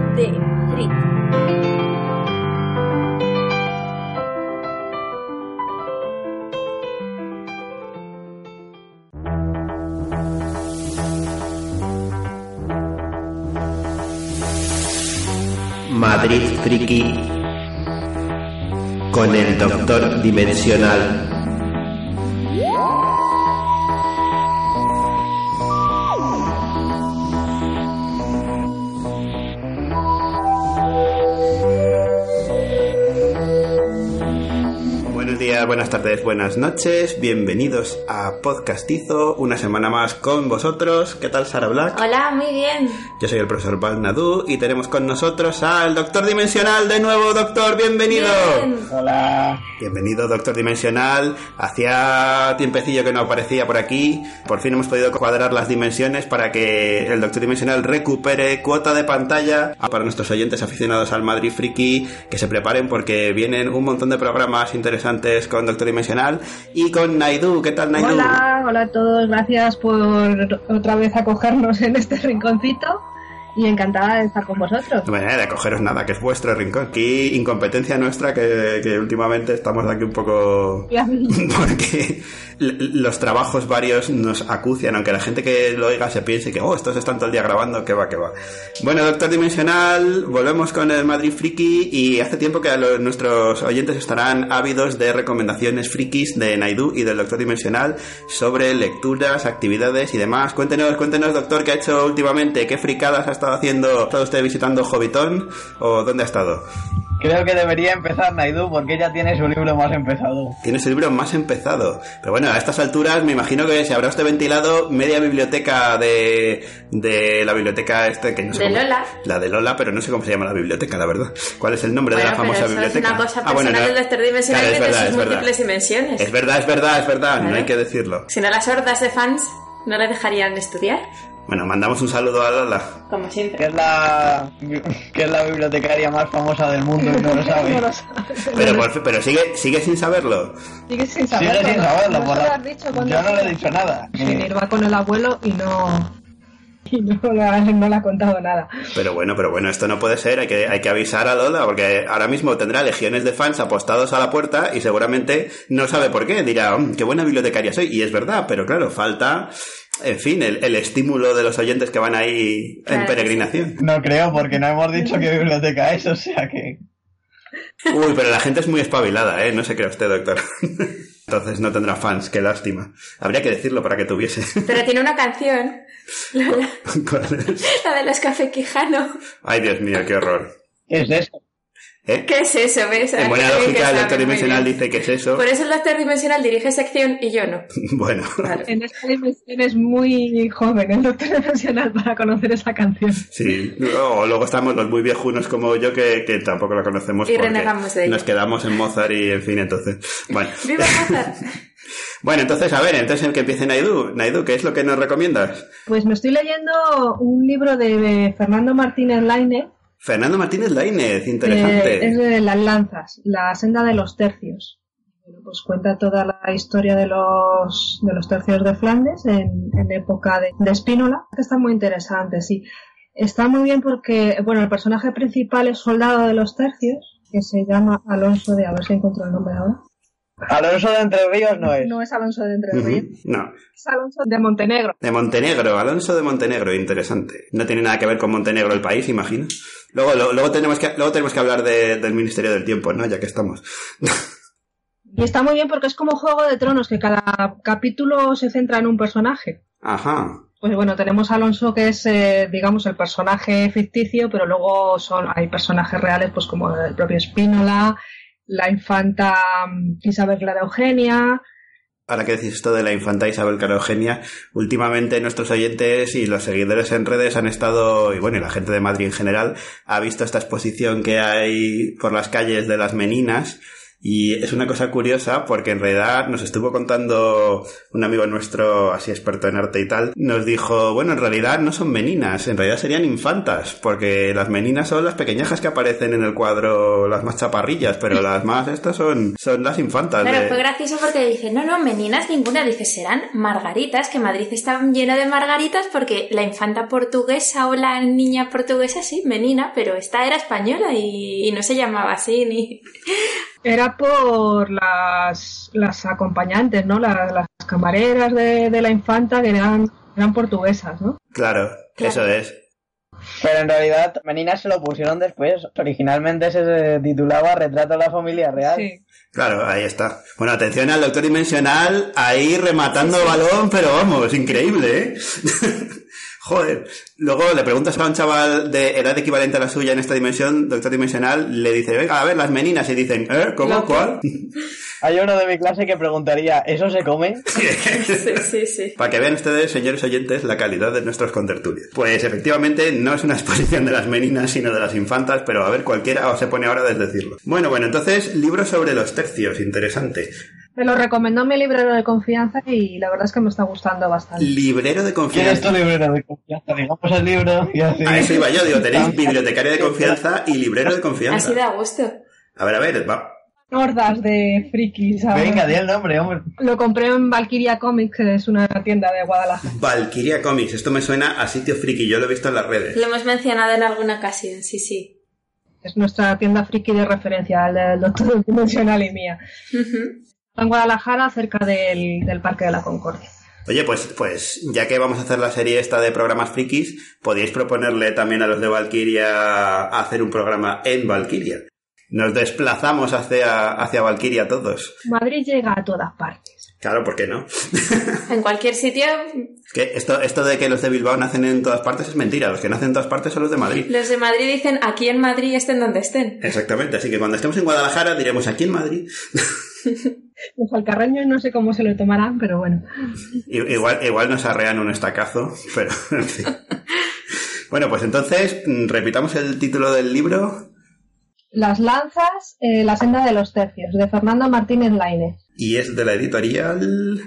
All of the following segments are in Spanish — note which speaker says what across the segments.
Speaker 1: de Friki.
Speaker 2: Madrid Friki con el Doctor Dimensional. Buenos días, buenas tardes, buenas noches, bienvenidos a Podcastizo, una semana más con vosotros. ¿Qué tal, Sara Black?
Speaker 1: Hola, muy bien.
Speaker 2: Yo soy el profesor Val Nadu y tenemos con nosotros al Doctor Dimensional de nuevo. Doctor, bienvenido.
Speaker 1: Bien.
Speaker 3: Hola.
Speaker 2: Bienvenido, Doctor Dimensional. Hacía tiempecillo que no aparecía por aquí. Por fin hemos podido cuadrar las dimensiones para que el Doctor Dimensional recupere cuota de pantalla. Para nuestros oyentes aficionados al Madrid Friki, que se preparen porque vienen un montón de programas interesantes con Doctor Dimensional y con Naidu. ¿Qué tal, Naidu?
Speaker 4: Hola a todos. Gracias por otra vez acogernos en este rinconcito. Y encantada de estar con vosotros.
Speaker 2: Bueno, de acogeros nada, que es vuestro rincón. Aquí, incompetencia nuestra, que últimamente estamos aquí un poco... porque los trabajos varios nos acucian, aunque la gente que lo oiga se piense que, estos están todo el día grabando, que va. Bueno, Doctor Dimensional, volvemos con el Madrid Friki y hace tiempo que nuestros oyentes estarán ávidos de recomendaciones frikis de Naidu y del Doctor Dimensional sobre lecturas, actividades y demás. Cuéntenos, Doctor, ¿qué ha hecho últimamente? ¿Qué fricadas ha estado haciendo? ¿Ha estado usted visitando Hobbiton o dónde ha estado?
Speaker 3: Creo que debería empezar Naidu porque ella tiene su libro más empezado.
Speaker 2: Tiene su libro más empezado. Pero bueno, a estas alturas me imagino que se habrá usted ventilado media biblioteca de la biblioteca que no sé
Speaker 1: de
Speaker 2: cómo,
Speaker 1: Lola.
Speaker 2: La de Lola, pero no sé cómo se llama la biblioteca, la verdad. ¿Cuál es el nombre de la famosa
Speaker 1: pero eso
Speaker 2: biblioteca?
Speaker 1: Es una cosa personal del Doctor Dimensional,
Speaker 2: claro,
Speaker 1: que tiene sus múltiples dimensiones.
Speaker 2: Es verdad,
Speaker 1: Claro.
Speaker 2: no hay que decirlo.
Speaker 1: Si no, las hordas de fans no le dejarían estudiar.
Speaker 2: Bueno, mandamos un saludo a Lola.
Speaker 1: Como siempre.
Speaker 3: Que es la bibliotecaria más famosa del mundo y no lo sabe.
Speaker 4: No lo sabe.
Speaker 2: Pero sigue sin saberlo.
Speaker 4: Sigue sin saberlo.
Speaker 3: Sigue sin saberlo.
Speaker 4: No se lo has dicho cuando
Speaker 3: Yo no le he dicho nada.
Speaker 4: Venir va con el abuelo y no le ha contado nada.
Speaker 2: Pero bueno, esto no puede ser, hay que avisar a Lola, porque ahora mismo tendrá legiones de fans apostados a la puerta y seguramente no sabe por qué, dirá, qué buena bibliotecaria soy, y es verdad, pero claro, falta, en fin, el estímulo de los oyentes que van ahí en peregrinación.
Speaker 3: No creo, porque no hemos dicho qué biblioteca es, o sea que...
Speaker 2: Uy, pero la gente es muy espabilada, no se crea usted, doctor. Entonces no tendrá fans, qué lástima. Habría que decirlo para que tuviese.
Speaker 1: Pero tiene una canción.
Speaker 2: ¿Cuál es?
Speaker 1: La de los Café Quijano.
Speaker 2: Ay, Dios mío, qué horror.
Speaker 3: ¿Qué es eso?
Speaker 1: ¿Qué es eso? ¿Ves?
Speaker 2: En buena lógica, el Doctor Dimensional dice que es eso.
Speaker 1: Por eso el Doctor Dimensional dirige sección y yo no.
Speaker 2: Bueno.
Speaker 1: Claro.
Speaker 4: En esta dimensión es muy joven el Doctor Dimensional para conocer esa canción.
Speaker 2: Sí, luego estamos los muy viejunos como yo que tampoco la conocemos
Speaker 1: y
Speaker 2: porque
Speaker 1: renegamos de ella.
Speaker 2: Nos quedamos en Mozart y en fin, entonces, bueno.
Speaker 1: ¡Viva Mozart!
Speaker 2: Bueno, entonces, el que empiece Naidu, ¿qué es lo que nos recomiendas?
Speaker 4: Pues me estoy leyendo un libro de Fernando Martínez Lainez.
Speaker 2: Fernando Martínez Lainez, interesante.
Speaker 4: Es de Las Lanzas, la senda de los tercios. Bueno, pues cuenta toda la historia de los tercios de Flandes en época de Spínola. Está muy interesante, sí. Está muy bien porque, el personaje principal es soldado de los tercios, que se llama Alonso a ver si encuentro el nombre ahora.
Speaker 3: Alonso de Entre Ríos no es.
Speaker 4: No es Alonso de Entre Ríos.
Speaker 2: No.
Speaker 4: Es Alonso de Montenegro.
Speaker 2: De Montenegro, Alonso de Montenegro, interesante. No tiene nada que ver con Montenegro el país, imagino. Luego tenemos que hablar del Ministerio del Tiempo, ¿no? Ya que estamos.
Speaker 4: Y está muy bien porque es como Juego de Tronos, que cada capítulo se centra en un personaje.
Speaker 2: Ajá.
Speaker 4: Pues tenemos a Alonso, que es, digamos, el personaje ficticio, pero luego hay personajes reales, pues como el propio Spínola, la infanta Isabel Clara Eugenia.
Speaker 2: Ahora que decís esto de la infanta Isabel Clara Eugenia, últimamente nuestros oyentes y los seguidores en redes han estado, y la gente de Madrid en general, ha visto esta exposición que hay por las calles de las Meninas, Y es una cosa curiosa porque en realidad nos estuvo contando un amigo nuestro, así experto en arte y tal, nos dijo, bueno, en realidad no son meninas, en realidad serían infantas, porque las meninas son las pequeñajas que aparecen en el cuadro, las más chaparrillas, pero las más estas son las infantas.
Speaker 1: Claro, fue gracioso porque dice, no, meninas ninguna, dice, serán margaritas, que Madrid está lleno de margaritas porque la infanta portuguesa o la niña portuguesa sí, menina, pero esta era española y no se llamaba así ni...
Speaker 4: Era por las acompañantes, ¿no? Las camareras de la infanta que eran portuguesas, ¿no?
Speaker 2: Claro, eso es.
Speaker 3: Pero en realidad, Meninas se lo pusieron después. Originalmente se titulaba Retrato de la familia real.
Speaker 4: Sí.
Speaker 2: Claro, ahí está. Bueno, atención al Doctor Dimensional, ahí rematando balón, pero vamos, increíble, ¿eh? Joder. Luego le preguntas a un chaval de edad equivalente a la suya en esta dimensión, Doctor Dimensional, le dice, venga, a ver, las meninas, y dicen, ¿cómo? ¿Cuál?
Speaker 3: Hay uno de mi clase que preguntaría, ¿eso se come?
Speaker 1: Sí.
Speaker 2: Para que vean ustedes, señores oyentes, la calidad de nuestros contertulios. Pues efectivamente no es una exposición de las meninas, sino de las infantas, pero a ver, cualquiera se pone ahora a desdecirlo. Bueno, entonces, libros sobre los tercios, interesante.
Speaker 4: Me lo recomendó mi librero de confianza y la verdad es que me está gustando bastante.
Speaker 2: Librero de confianza.
Speaker 3: ¿Quién es tu librero de confianza? Digamos el libro y así.
Speaker 2: A eso iba yo, digo, tenéis bibliotecario de confianza y librero de confianza.
Speaker 1: Así da gusto.
Speaker 2: A ver, va.
Speaker 4: Hordas de frikis. ¿Sabes?
Speaker 3: Venga, di el nombre, hombre.
Speaker 4: Lo compré en Valkyria Comics, que es una tienda de Guadalajara.
Speaker 2: Valkyria Comics, esto me suena a sitio friki, yo lo he visto en las redes.
Speaker 1: Lo hemos mencionado en alguna ocasión, sí.
Speaker 4: Es nuestra tienda friki de referencia, el del Doctor Dimensional y mía. En Guadalajara, cerca del Parque de la Concordia.
Speaker 2: Oye, pues ya que vamos a hacer la serie esta de programas frikis, podríais proponerle también a los de Valkyria hacer un programa en Valkyria. Nos desplazamos hacia Valkyria todos.
Speaker 4: Madrid llega a todas partes.
Speaker 2: Claro, ¿por qué no?
Speaker 1: En cualquier sitio...
Speaker 2: Que esto de que los de Bilbao nacen en todas partes es mentira. Los que nacen en todas partes son los de Madrid.
Speaker 1: Los de Madrid dicen aquí en Madrid estén donde estén.
Speaker 2: Exactamente, así que cuando estemos en Guadalajara diremos aquí en Madrid.
Speaker 4: Los alcarreños no sé cómo se lo tomarán, pero bueno.
Speaker 2: Igual nos arrean un estacazo, pero en fin. Bueno, pues entonces, repitamos el título del libro.
Speaker 4: Las lanzas, la senda de los tercios, de Fernando Martínez Lainez.
Speaker 2: Y es de la editorial...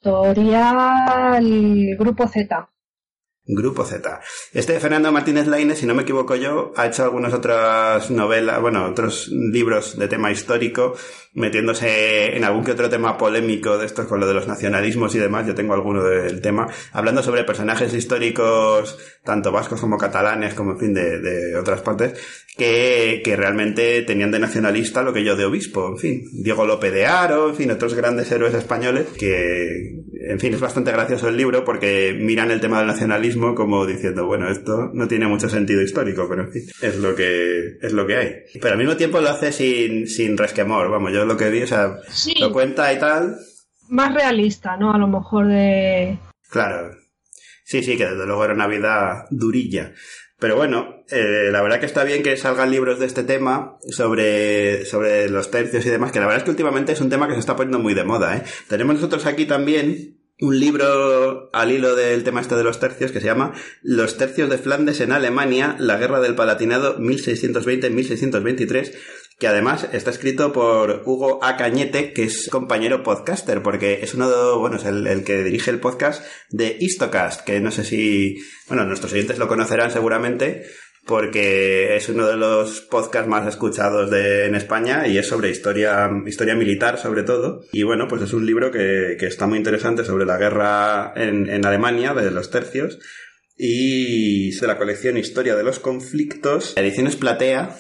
Speaker 4: Grupo Z.
Speaker 2: Grupo Z. Este Fernando Martínez Lainez, si no me equivoco yo, ha hecho algunas otras novelas, otros libros de tema histórico, metiéndose en algún que otro tema polémico de estos con lo de los nacionalismos y demás. Yo tengo alguno del tema, hablando sobre personajes históricos, tanto vascos como catalanes, como en fin, de otras partes, que realmente tenían de nacionalista lo que yo de obispo, en fin. Diego López de Haro, en fin, otros grandes héroes españoles que, en fin, es bastante gracioso el libro porque miran el tema del nacionalismo como diciendo, bueno, esto no tiene mucho sentido histórico, pero en fin, es lo que hay. Pero al mismo tiempo lo hace sin resquemor, vamos, yo lo que vi, o sea,
Speaker 4: sí,
Speaker 2: lo cuenta y tal.
Speaker 4: Más realista, ¿no? A lo mejor de...
Speaker 2: Claro. Sí, que desde luego era una vida durilla. Pero bueno, la verdad que está bien que salgan libros de este tema sobre los tercios y demás, que la verdad es que últimamente es un tema que se está poniendo muy de moda, ¿eh? Tenemos nosotros aquí también un libro al hilo del tema este de los tercios que se llama Los tercios de Flandes en Alemania, la guerra del Palatinado 1620-1623, que además está escrito por Hugo A. Cañete, que es compañero podcaster, porque es es el que dirige el podcast de Histocast, que no sé si, nuestros oyentes lo conocerán seguramente, porque es uno de los podcasts más escuchados en España y es sobre historia militar sobre todo. Y bueno, pues es un libro que está muy interesante sobre la guerra en Alemania, de los tercios, y de la colección Historia de los Conflictos. La edición es Platea.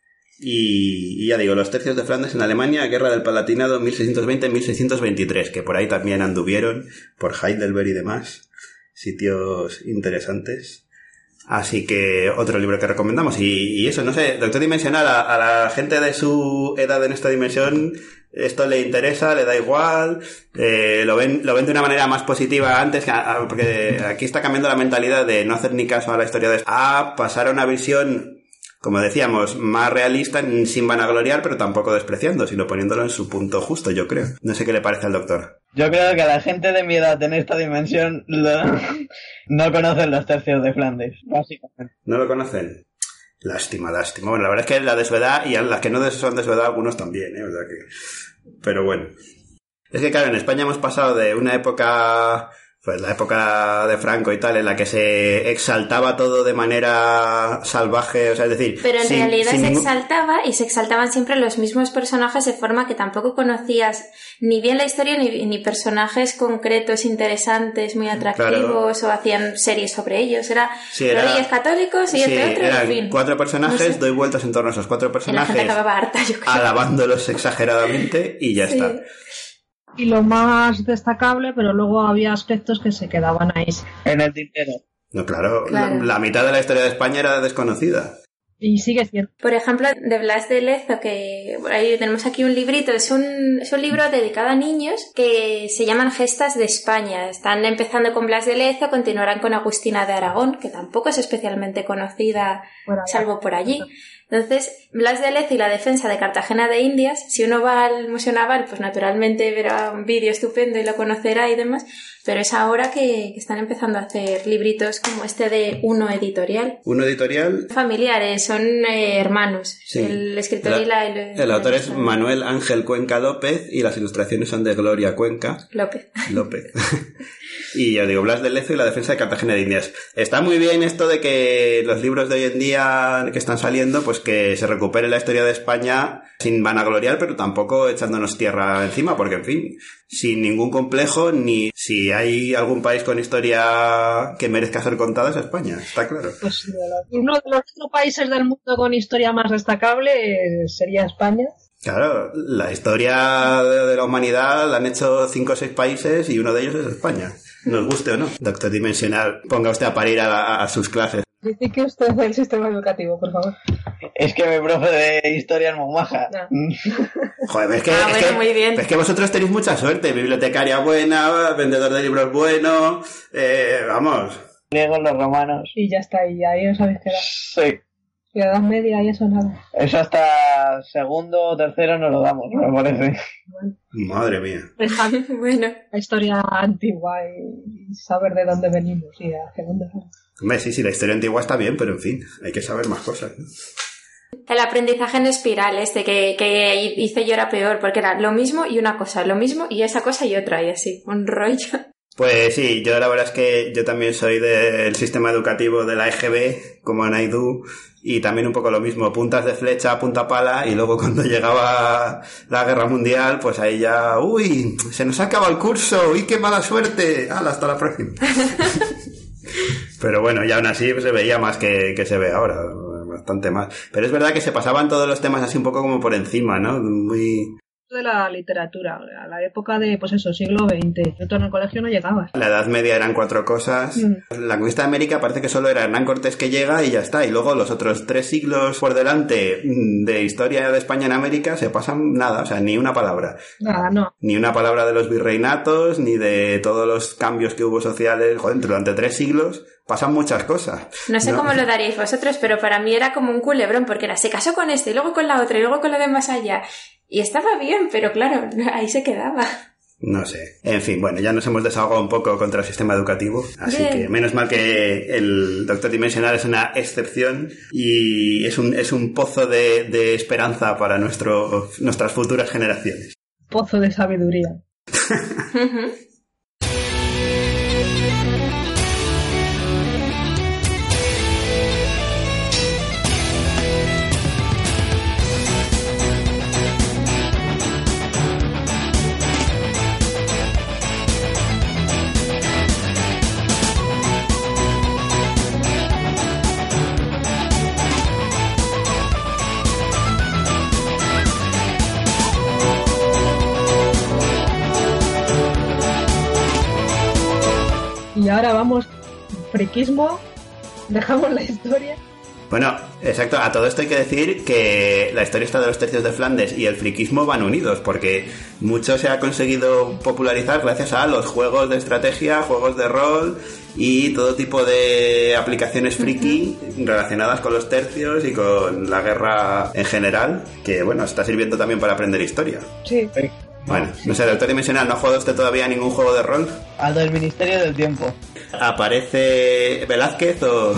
Speaker 2: Y ya digo, los tercios de Flandes en Alemania, guerra del Palatinado 1620-1623, que por ahí también anduvieron, por Heidelberg y demás, sitios interesantes. Así que otro libro que recomendamos. Y eso, no sé, Doctor Dimensional, a la gente de su edad en esta dimensión, esto le interesa, le da igual, lo ven de una manera más positiva antes, porque aquí está cambiando la mentalidad de no hacer ni caso a la historia a pasar a una visión, como decíamos, más realista, sin vanagloriar, pero tampoco despreciando, sino poniéndolo en su punto justo, yo creo. No sé qué le parece al doctor.
Speaker 3: Yo creo que a la gente de mi edad en esta dimensión no conocen los tercios de Flandes, básicamente.
Speaker 2: ¿No lo conocen? Lástima. Bueno, la verdad es que la de su edad y a las que no son de su edad, algunos también, o sea que... Pero bueno. Es que claro, en España hemos pasado de una época... Pues la época de Franco y tal, en la que se exaltaba todo de manera salvaje, o sea, es decir...
Speaker 1: Pero en realidad se exaltaba, y se exaltaban siempre los mismos personajes de forma que tampoco conocías ni bien la historia ni personajes concretos, interesantes, muy atractivos, claro. O hacían series sobre ellos. Era los Reyes Católicos y este otro,
Speaker 2: eran
Speaker 1: en fin.
Speaker 2: 4 personajes, no sé. Doy vueltas en torno a esos 4 personajes,
Speaker 1: y la gente acababa harta, yo creo.
Speaker 2: Alabándolos exageradamente y ya está.
Speaker 4: Y lo más destacable, pero luego había aspectos que se quedaban ahí
Speaker 3: en el tintero.
Speaker 2: No, claro. La mitad de la historia de España era desconocida.
Speaker 4: Y sigue siendo.
Speaker 1: Por ejemplo, de Blas de Lezo, que ahí tenemos aquí un librito, es un libro dedicado a niños que se llaman Gestas de España. Están empezando con Blas de Lezo, continuarán con Agustina de Aragón, que tampoco es especialmente conocida, salvo por allí. Entonces, Blas de Lezo y la defensa de Cartagena de Indias, si uno va al Museo Naval, pues naturalmente verá un vídeo estupendo y lo conocerá y demás, pero es ahora que están empezando a hacer libritos como este de Uno Editorial.
Speaker 2: ¿Uno Editorial?
Speaker 1: Familiares, son hermanos. Sí. El escritor
Speaker 2: el autor es Manuel Ángel Cuenca López y las ilustraciones son de Gloria Cuenca López. Y ya digo, Blas de Lezo y la defensa de Cartagena de Indias. Está muy bien esto de que los libros de hoy en día que están saliendo, pues que se recupere la historia de España sin vanagloriar, pero tampoco echándonos tierra encima, porque en fin, sin ningún complejo, ni si hay algún país con historia que merezca ser contada es España, está claro.
Speaker 4: Pues uno de los otros países del mundo con historia más destacable sería España.
Speaker 2: Claro, la historia de la humanidad la han hecho 5 o 6 países y uno de ellos es España. Nos guste o no. Doctor Dimensional, ponga usted a parir a sus clases.
Speaker 4: Dice que usted es del sistema educativo, por favor.
Speaker 3: Es que mi profe de historia es muy maja.
Speaker 2: No. Joder, es que,
Speaker 1: muy bien.
Speaker 2: Es que vosotros tenéis mucha suerte. Bibliotecaria buena, vendedor de libros bueno, vamos.
Speaker 3: Griegos, los romanos.
Speaker 4: Y ya está, y ahí os habéis quedado.
Speaker 3: Sí.
Speaker 4: Y la Edad Media y eso nada.
Speaker 3: Eso hasta segundo o tercero no lo damos, me parece.
Speaker 4: Bueno.
Speaker 2: Madre mía.
Speaker 1: Bueno.
Speaker 4: La historia antigua y saber de dónde venimos y hacia dónde vamos.
Speaker 2: Hombre, sí, la historia antigua está bien, pero en fin, hay que saber más cosas, ¿no?
Speaker 1: El aprendizaje en espiral que hice yo era peor, porque era lo mismo y una cosa, lo mismo y esa cosa y otra, y así, un rollo.
Speaker 2: Pues sí, yo la verdad es que yo también soy del sistema educativo de la EGB, como Naidu, y también un poco lo mismo, puntas de flecha, punta pala, y luego cuando llegaba la guerra mundial, pues ahí ya, uy, se nos acaba el curso, uy, qué mala suerte, hala, hasta la próxima. Pero bueno, y aún así se veía más que se ve ahora, bastante más. Pero es verdad que se pasaban todos los temas así un poco como por encima, ¿no? Muy...
Speaker 4: de la literatura, a la época de, pues eso, siglo XX. Yo en el colegio no llegabas.
Speaker 2: La Edad Media eran 4 cosas. La conquista de América parece que solo era Hernán Cortés que llega y ya está. Y luego los otros 3 siglos por delante de historia de España en América se pasan nada, o sea, ni una palabra.
Speaker 4: Nada, no.
Speaker 2: Ni una palabra de los virreinatos, ni de todos los cambios que hubo sociales. Joder, durante 3 siglos pasan muchas cosas.
Speaker 1: No sé cómo lo daríais vosotros, pero para mí era como un culebrón, porque era, se casó con este, y luego con la otra, y luego con la de más allá. Y estaba bien, pero claro, ahí se quedaba.
Speaker 2: No sé. En fin, bueno, ya nos hemos desahogado un poco contra el sistema educativo. Así bien. Que menos mal que el Doctor Dimensional es una excepción y es un pozo de esperanza para nuestras futuras generaciones.
Speaker 4: Pozo de sabiduría. Y ahora vamos, friquismo, dejamos la historia.
Speaker 2: Bueno, exacto, a todo esto hay que decir que la historia está de los tercios de Flandes y el friquismo van unidos, porque mucho se ha conseguido popularizar gracias a los juegos de estrategia, juegos de rol y todo tipo de aplicaciones friki relacionadas con los tercios y con la guerra en general, que bueno, está sirviendo también para aprender historia.
Speaker 4: Sí.
Speaker 2: Bueno, no sé, Doctor Dimensional, ¿no ha jugado usted todavía ningún juego de rol?
Speaker 3: Al del Ministerio del Tiempo.
Speaker 2: ¿Aparece Velázquez o...?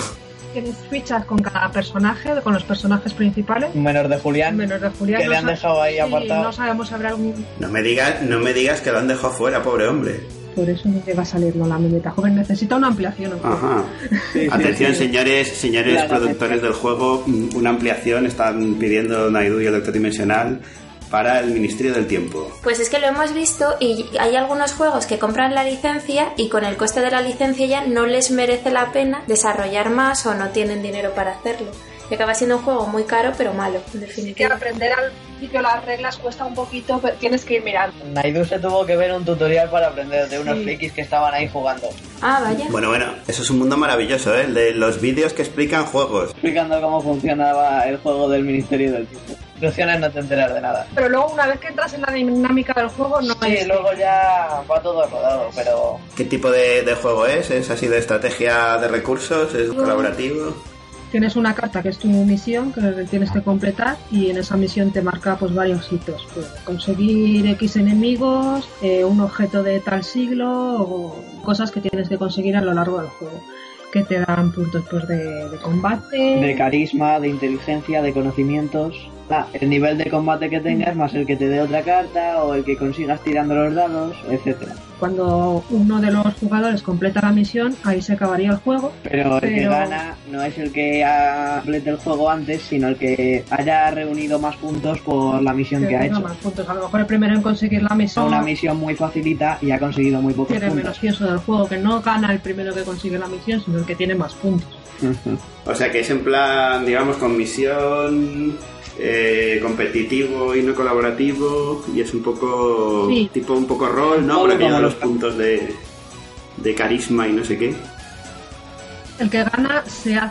Speaker 4: Tienes fichas con cada personaje, con los personajes principales.
Speaker 3: Menos de Julián. Que le han dejado ahí apartado.
Speaker 4: No sabemos si habrá algún...
Speaker 2: No me digas que lo han dejado fuera, pobre hombre.
Speaker 4: Por eso no llega a salir la memeta joven. Necesita una ampliación.
Speaker 2: Ajá.
Speaker 3: Sí,
Speaker 2: Atención,
Speaker 3: sí.
Speaker 2: señores
Speaker 3: Claro,
Speaker 2: productores del juego, una ampliación están pidiendo Naidu y el Doctor Dimensional para el Ministerio del Tiempo.
Speaker 1: Pues es que lo hemos visto y hay algunos juegos que compran la licencia y con el coste de la licencia ya no les merece la pena desarrollar más o no tienen dinero para hacerlo. Y acaba siendo un juego muy caro pero malo, en
Speaker 4: Que
Speaker 1: definitiva.
Speaker 4: aprender al principio las reglas cuesta un poquito, pero tienes que ir mirando.
Speaker 3: Naidu se tuvo que ver un tutorial para aprender de unos
Speaker 4: Sí.
Speaker 3: frikis que estaban ahí jugando.
Speaker 1: Ah, vaya.
Speaker 2: Bueno, eso es un mundo maravilloso, ¿eh? El de los vídeos que explican juegos.
Speaker 3: Explicando cómo funcionaba el juego del Ministerio del Tiempo. Instrucciones no te enteras de nada.
Speaker 4: Pero luego, una vez que entras en la dinámica del juego, no
Speaker 3: Sí,
Speaker 4: es...
Speaker 3: luego ya va todo rodado, pero...
Speaker 2: ¿Qué tipo de juego es? ¿Es así de estrategia de recursos? ¿Es colaborativo?
Speaker 4: Tienes una carta que es tu misión, que tienes que completar, y en esa misión te marca pues varios hitos. Pues, conseguir X enemigos, un objeto de tal siglo, o cosas que tienes que conseguir a lo largo del juego, que te dan puntos pues, de combate.
Speaker 3: De carisma, de inteligencia, de conocimientos... el nivel de combate que tengas más el que te dé otra carta o el que consigas tirando los dados, etcétera.
Speaker 4: Cuando uno de los jugadores completa la misión, ahí se acabaría el juego.
Speaker 3: Pero el que gana no es el que complete el juego antes, sino el que haya reunido más puntos por la misión que ha
Speaker 4: tenga
Speaker 3: hecho.
Speaker 4: más puntos. A lo mejor el primero en conseguir la misión
Speaker 3: Una misión muy facilita y ha conseguido muy pocos
Speaker 4: tiene
Speaker 3: puntos.
Speaker 4: menos pienso del juego, que no gana el primero que consigue la misión, sino el que tiene más puntos.
Speaker 2: O sea que es en plan, digamos, con misión... competitivo y no colaborativo, y es un poco
Speaker 4: Sí.
Speaker 2: tipo un poco rol, ¿no?
Speaker 3: Todo
Speaker 2: Porque lleva
Speaker 3: como
Speaker 2: los
Speaker 3: los-
Speaker 2: puntos de carisma y no sé qué.
Speaker 4: El que gana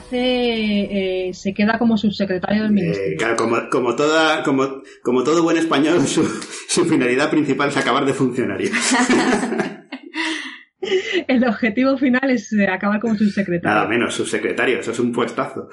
Speaker 4: se queda como subsecretario del ministerio.
Speaker 2: Claro, como todo buen español, su finalidad principal es acabar de funcionario.
Speaker 4: El objetivo final es acabar como subsecretario.
Speaker 2: Nada menos, subsecretario, eso es un puestazo.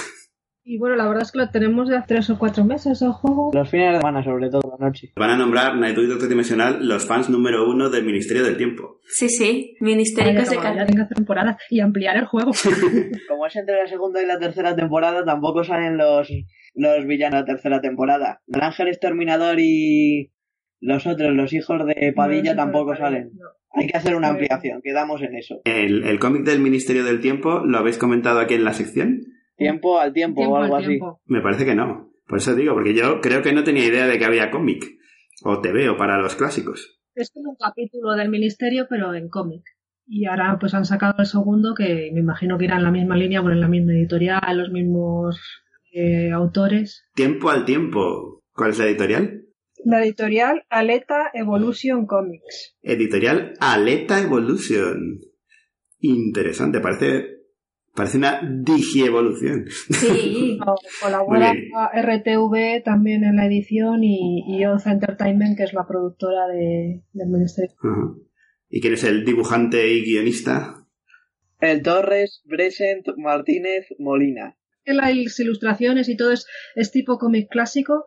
Speaker 4: Y bueno, la verdad es que lo tenemos de hace 3 o 4 meses el juego.
Speaker 3: Los fines de semana, sobre todo la noche.
Speaker 2: Van a nombrar Naidu y Doctor Dimensional los fans número 1 del Ministerio del Tiempo.
Speaker 1: Sí, sí, ministéricos de
Speaker 4: Ya
Speaker 1: calidad.
Speaker 4: tenga temporada y ampliar el juego.
Speaker 3: Como es entre la segunda y la tercera temporada, tampoco salen los villanos de la tercera temporada. El Ángel Exterminador y los otros, los hijos de Padilla, tampoco salen.
Speaker 4: No.
Speaker 3: Hay que hacer una ampliación, quedamos en eso.
Speaker 2: El cómic del Ministerio del Tiempo, ¿lo habéis comentado aquí en la sección?
Speaker 3: Tiempo al tiempo o algo
Speaker 4: al
Speaker 3: así.
Speaker 4: tiempo.
Speaker 2: Me parece que no. Por eso digo, porque yo creo que no tenía idea de que había cómic. O TV o para los clásicos.
Speaker 4: Es como un capítulo del ministerio, pero en cómic. Y ahora pues han sacado el segundo, que me imagino que irá en la misma línea, por en la misma editorial, los mismos autores.
Speaker 2: Tiempo al tiempo. ¿Cuál es la editorial?
Speaker 4: La editorial Aleta Evolution Comics.
Speaker 2: Editorial Aleta Evolution. Interesante, parece una digievolución.
Speaker 1: Sí.
Speaker 4: Colabora
Speaker 2: Muy bien.
Speaker 4: RTV también en la edición y Oz Entertainment, que es la productora del ministerio.
Speaker 2: Ajá. ¿Y quién es el dibujante y guionista?
Speaker 3: El Torres, Bresent, Martínez, Molina.
Speaker 4: Las ilustraciones y todo es tipo cómic clásico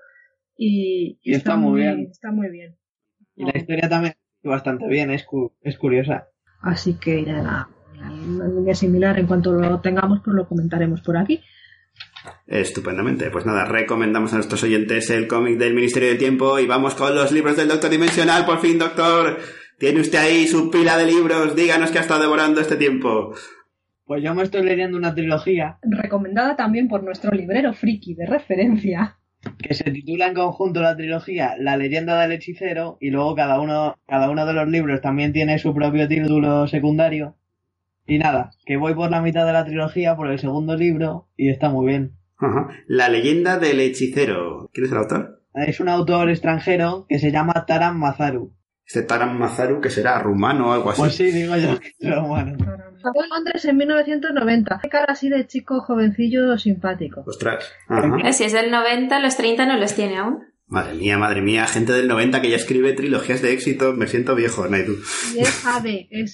Speaker 4: y
Speaker 3: está muy bien.
Speaker 4: Está muy bien.
Speaker 3: Y la historia también bastante bien, es curiosa.
Speaker 4: Así que irá una línea similar. En cuanto lo tengamos, pues lo comentaremos por aquí.
Speaker 2: Estupendamente. Pues nada, recomendamos a nuestros oyentes el cómic del Ministerio del Tiempo y vamos con los libros del Doctor Dimensional. Por fin, doctor. Tiene usted ahí su pila de libros. Díganos qué ha estado devorando este tiempo.
Speaker 3: Pues yo me estoy leyendo una trilogía
Speaker 4: Recomendada también por nuestro librero friki de referencia.
Speaker 3: que se titula en conjunto la trilogía La leyenda del hechicero, y luego cada uno de los libros también tiene su propio título secundario. Y nada, que voy por la mitad de la trilogía, por el segundo libro, y está muy bien.
Speaker 2: Ajá. La leyenda del hechicero. ¿Quién es el autor?
Speaker 3: Es un autor extranjero que se llama Taran Mazaru.
Speaker 2: Este Taran Mazaru, que será rumano o algo así.
Speaker 3: Pues sí, digo yo, pero bueno.
Speaker 4: Nació en Londres en 1990. Qué cara así de chico jovencillo simpático.
Speaker 2: Ostras. Ajá.
Speaker 1: Si es del 90, los 30 no los tiene aún.
Speaker 2: Madre mía, gente del 90 que ya escribe trilogías de éxito. Me siento viejo, Naidu.
Speaker 4: Y es AD, es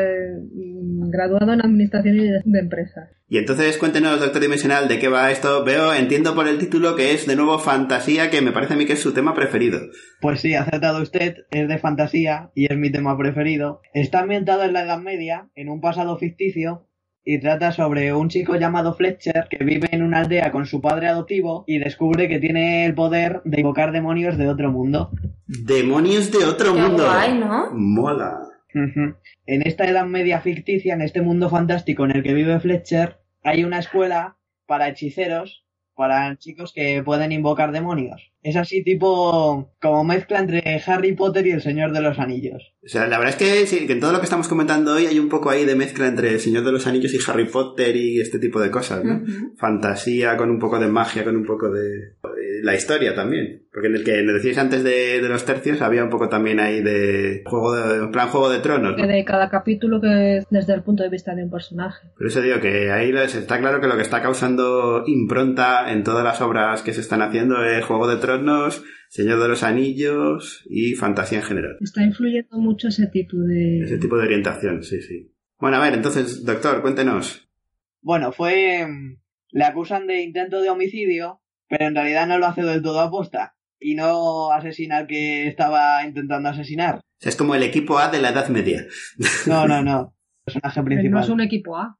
Speaker 4: graduado en Administración y de Empresas.
Speaker 2: Y entonces cuéntenos, Doctor Dimensional, de qué va esto. Entiendo por el título que es de nuevo fantasía, que me parece a mí que es su tema preferido.
Speaker 3: Pues sí, ha acertado usted, es de fantasía y es mi tema preferido. Está ambientado en la Edad Media, en un pasado ficticio, y trata sobre un chico llamado Fletcher que vive en una aldea con su padre adoptivo y descubre que tiene el poder de invocar demonios de otro mundo.
Speaker 2: ¡Demonios de otro mundo!
Speaker 1: Qué guay, ¿no?
Speaker 2: Mola.
Speaker 3: En esta edad media ficticia, en este mundo fantástico en el que vive Fletcher, hay una escuela para hechiceros, para chicos que pueden invocar demonios. Es así tipo como mezcla entre Harry Potter y El Señor de los Anillos.
Speaker 2: O sea, la verdad es que sí, que en todo lo que estamos comentando hoy hay un poco ahí de mezcla entre El Señor de los Anillos y Harry Potter y este tipo de cosas, ¿no? Fantasía con un poco de magia, con un poco de la historia también. Porque en el que nos decíais antes de los tercios había un poco también ahí de en plan Juego de Tronos, ¿no?
Speaker 4: De cada capítulo que es desde el punto de vista de un personaje.
Speaker 2: Por eso digo que ahí está claro que lo que está causando impronta en todas las obras que se están haciendo es Juego de Tronos, Señor de los Anillos y fantasía en general.
Speaker 4: Está influyendo mucho ese tipo de
Speaker 2: orientación, sí, sí. Bueno, a ver, entonces, doctor, cuéntenos.
Speaker 3: Bueno, le acusan de intento de homicidio, pero en realidad no lo hace del todo a posta y no asesina al que estaba intentando asesinar.
Speaker 2: O sea, es como el equipo A de la Edad Media.
Speaker 3: No. Personaje principal.
Speaker 4: No es un equipo A.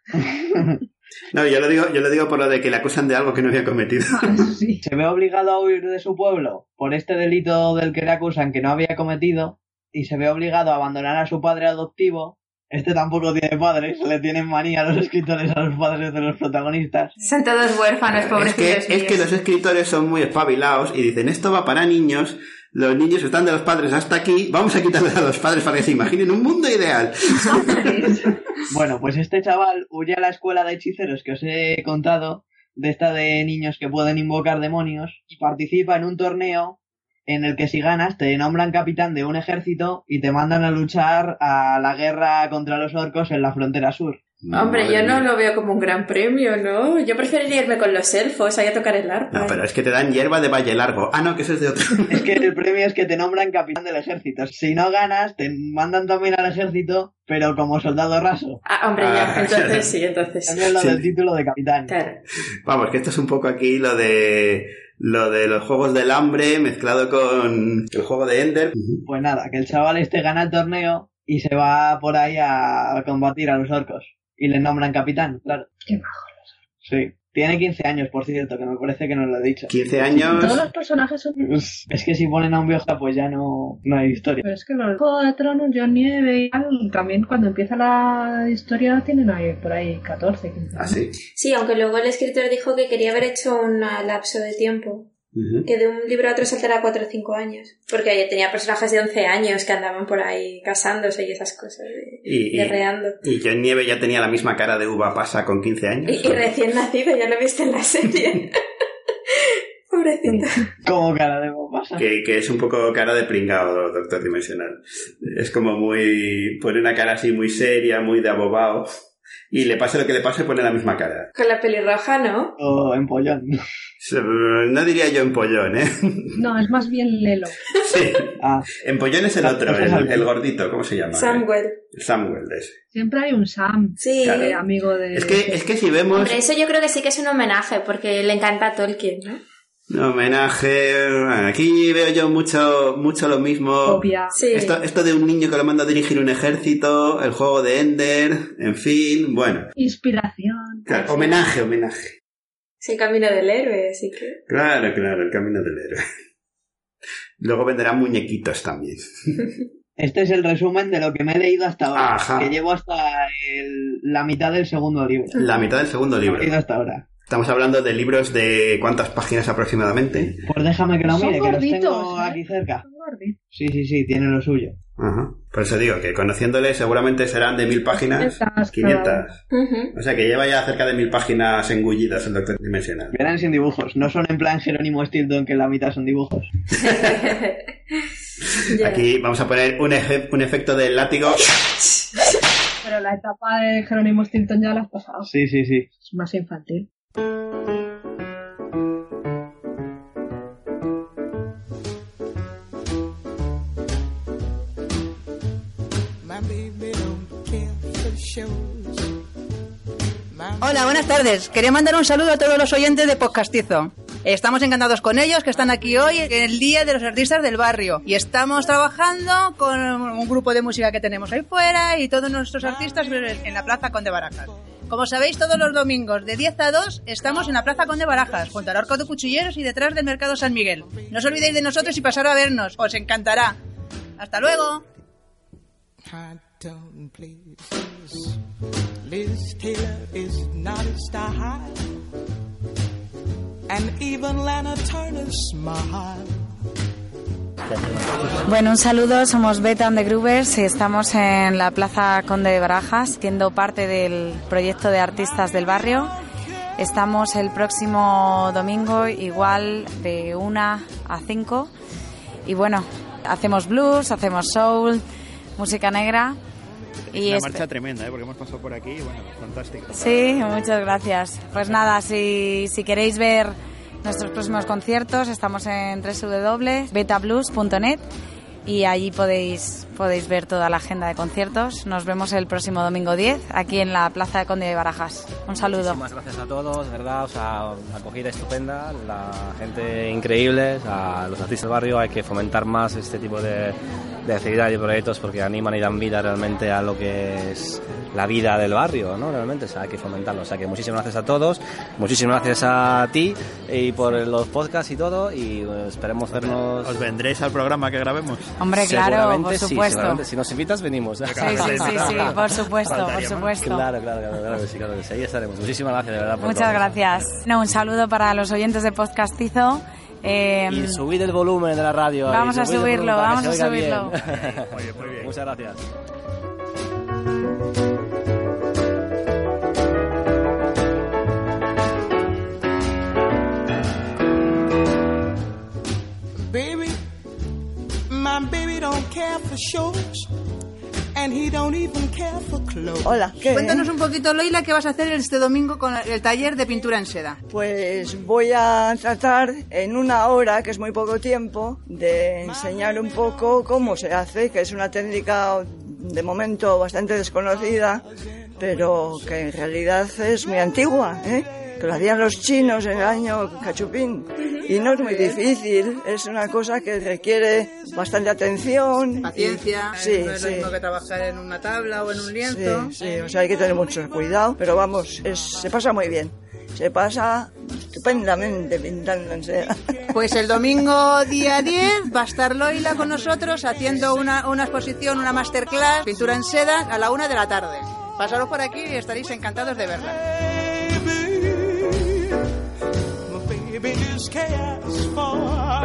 Speaker 2: No, yo lo digo por lo de que le acusan de algo que no había cometido.
Speaker 3: Sí. Se ve obligado a huir de su pueblo por este delito del que le acusan que no había cometido y se ve obligado a abandonar a su padre adoptivo. Este tampoco tiene padres, le tienen manía a los escritores a los padres de los protagonistas.
Speaker 1: Son todos huérfanos, pobrecitos.
Speaker 2: Es que los escritores son muy espabilados y dicen, esto va para niños, los niños están de los padres hasta aquí, vamos a quitarles a los padres para que se imaginen un mundo ideal.
Speaker 3: Bueno, pues este chaval huye a la escuela de hechiceros que os he contado, de esta de niños que pueden invocar demonios, y participa en un torneo en el que si ganas te nombran capitán de un ejército y te mandan a luchar a la guerra contra los orcos en la frontera sur.
Speaker 1: Hombre, yo no lo veo como un gran premio, ¿no? Yo preferiría irme con los elfos, ahí a tocar el arpa.
Speaker 2: No, pero es que te dan hierba de Valle Largo. Ah, no, que eso es de otro.
Speaker 3: Es que el premio es que te nombran capitán del ejército. Si no ganas, te mandan también al ejército, pero como soldado raso.
Speaker 1: Ah, hombre, ya, entonces sí.
Speaker 3: También lo del título de capitán.
Speaker 1: Claro.
Speaker 2: Vamos, que esto es un poco aquí lo de los Juegos del Hambre mezclado con el juego de Ender.
Speaker 3: Pues nada, que el chaval este gana el torneo y se va por ahí a combatir a los orcos. Y le nombran capitán, claro.
Speaker 4: Qué bajo.
Speaker 3: Sí. Tiene 15 años, por cierto, que me parece que no lo he dicho.
Speaker 2: 15 años...
Speaker 4: Todos los personajes son...
Speaker 3: Es que si ponen a un viejo, pues ya no hay historia.
Speaker 4: Pero es que los Juegos de Tronos, John Nieve y tal, también cuando empieza la historia tienen ahí por ahí 14, 15 años.
Speaker 2: ¿Ah, sí?
Speaker 1: Sí, aunque luego el escritor dijo que quería haber hecho un lapso de tiempo. Que de un libro a otro saltará 4 o 5 años. Porque tenía personajes de 11 años que andaban por ahí casándose y esas cosas, guerreando.
Speaker 2: Y John Nieve ya tenía la misma cara de uva pasa con 15 años.
Speaker 1: Y recién nacido, ya lo viste en la serie. Pobrecito.
Speaker 3: ¿Cómo cara de uva pasa?
Speaker 2: Que es un poco cara de pringao, Doctor Dimensional. Es como pone una cara así muy seria, muy de abobao. Y le pase lo que le pase, pone la misma cara.
Speaker 1: Con la pelirroja, ¿no?
Speaker 3: O empollón.
Speaker 2: No diría yo empollón, ¿eh?
Speaker 4: No, es más bien Lelo.
Speaker 2: Sí. Empollón es el otro, el gordito, ¿cómo se llama?
Speaker 1: Samuel.
Speaker 2: Samuel, ese.
Speaker 4: Siempre hay un Sam.
Speaker 1: Sí.
Speaker 2: Claro.
Speaker 4: Amigo de...
Speaker 2: Es que si vemos...
Speaker 1: Hombre, eso yo creo que sí que es un homenaje, porque le encanta a Tolkien, ¿no?
Speaker 2: Un homenaje... Bueno, aquí veo yo mucho lo mismo.
Speaker 4: Copia.
Speaker 1: Sí.
Speaker 2: Esto de un niño que lo manda a dirigir un ejército, el juego de Ender, en fin, bueno.
Speaker 4: Inspiración.
Speaker 2: Claro, homenaje.
Speaker 1: Es el camino del héroe, así que...
Speaker 2: Claro, el camino del héroe. Luego vendrán muñequitos también.
Speaker 3: Este es el resumen de lo que me he leído hasta ahora.
Speaker 2: Ajá.
Speaker 3: Que llevo hasta la mitad del segundo libro.
Speaker 2: La mitad del segundo libro.
Speaker 3: Me he leído hasta ahora.
Speaker 2: Estamos hablando de libros de ¿cuántas páginas aproximadamente?
Speaker 3: Pues déjame que lo mire, que los tengo
Speaker 4: ¿eh?
Speaker 3: aquí cerca. Sí, tiene lo suyo.
Speaker 2: Ajá. Por eso digo que conociéndole seguramente serán de 1000 páginas. 500. O sea que lleva ya cerca de 1000 páginas engullidas el Doctor Dimensional.
Speaker 3: Eran sin dibujos, no son en plan Jerónimo Stilton que la mitad son dibujos.
Speaker 2: Aquí vamos a poner un efecto del látigo.
Speaker 4: Pero la etapa de Jerónimo Stilton ya la has pasado.
Speaker 3: Sí.
Speaker 4: Es más infantil.
Speaker 5: Hola, buenas tardes. Quería mandar un saludo a todos los oyentes de Podcastizo. Estamos encantados con ellos, que están aquí hoy en el Día de los Artistas del Barrio. Y estamos trabajando con un grupo de música que tenemos ahí fuera y todos nuestros artistas en la Plaza Conde Barajas. Como sabéis, todos los domingos de 10 a 2 estamos en la Plaza Conde Barajas, junto al Arco de Cuchilleros y detrás del Mercado San Miguel. No os olvidéis de nosotros y pasar a vernos, os encantará. ¡Hasta luego! Liz Taylor is not a star, and even Lana Turner smile.
Speaker 6: Bueno, un saludo, somos Beta and the Groovers y estamos en la Plaza Conde de Barajas, siendo parte del proyecto de artistas del barrio. Estamos el próximo domingo igual de 1 a 5 y bueno, hacemos blues, hacemos soul, música negra. Y
Speaker 2: una marcha tremenda, porque hemos pasado por aquí y bueno, fantástico.
Speaker 6: Sí, muchas gracias. Pues nada, si queréis ver nuestros próximos conciertos, estamos en www.betablues.net y allí podéis ver toda la agenda de conciertos. Nos vemos el próximo domingo 10 aquí en la Plaza de Conde de Barajas. Un saludo.
Speaker 7: Muchísimas gracias a todos, de verdad, o sea, acogida estupenda, la gente increíble, a los artistas del barrio hay que fomentar más este tipo de actividades y proyectos porque animan y dan vida realmente a lo que es la vida del barrio, ¿no? Realmente, o sea, hay que fomentarlo. O sea, que muchísimas gracias a todos, muchísimas gracias a ti y por los podcasts y todo y esperemos vernos.
Speaker 2: ¿Os vendréis al programa que grabemos?
Speaker 6: Hombre, claro, por supuesto.
Speaker 7: Sí, si nos invitas, venimos.
Speaker 6: Sí, por supuesto, por supuesto.
Speaker 7: Claro que sí, ahí estaremos. Muchísimas gracias, de verdad.
Speaker 6: Muchas gracias. Un saludo para los oyentes de Podcastizo.
Speaker 7: Y subid el volumen de la radio.
Speaker 6: Vamos a subirlo, vamos a subirlo.
Speaker 7: Oye, muy bien. Muchas gracias.
Speaker 5: Baby, my baby don't care for shows. And he don't even care for clothes.
Speaker 8: Hola, ¿qué?
Speaker 5: Cuéntanos un poquito, Loila, ¿qué vas a hacer este domingo con el taller de pintura en seda?
Speaker 8: Pues voy a tratar en 1 hora, que es muy poco tiempo, de enseñar un poco cómo se hace, que es una técnica de momento bastante desconocida, pero que en realidad es muy antigua, que lo hacían los chinos en el año cachupín. Y no es muy difícil, es una cosa que requiere bastante atención.
Speaker 5: Paciencia,
Speaker 8: sí,
Speaker 5: no es lo mismo que trabajar en una tabla o en un lienzo.
Speaker 8: Sí, o sea, hay que tener mucho cuidado, pero vamos, se pasa muy bien. Se pasa estupendamente pintando en seda.
Speaker 5: Pues el domingo día 10 va a estar Loila con nosotros haciendo una exposición, una masterclass, pintura en seda, a la 1 de la tarde. Pasaros por aquí y estaréis encantados de verla. Baby just cares for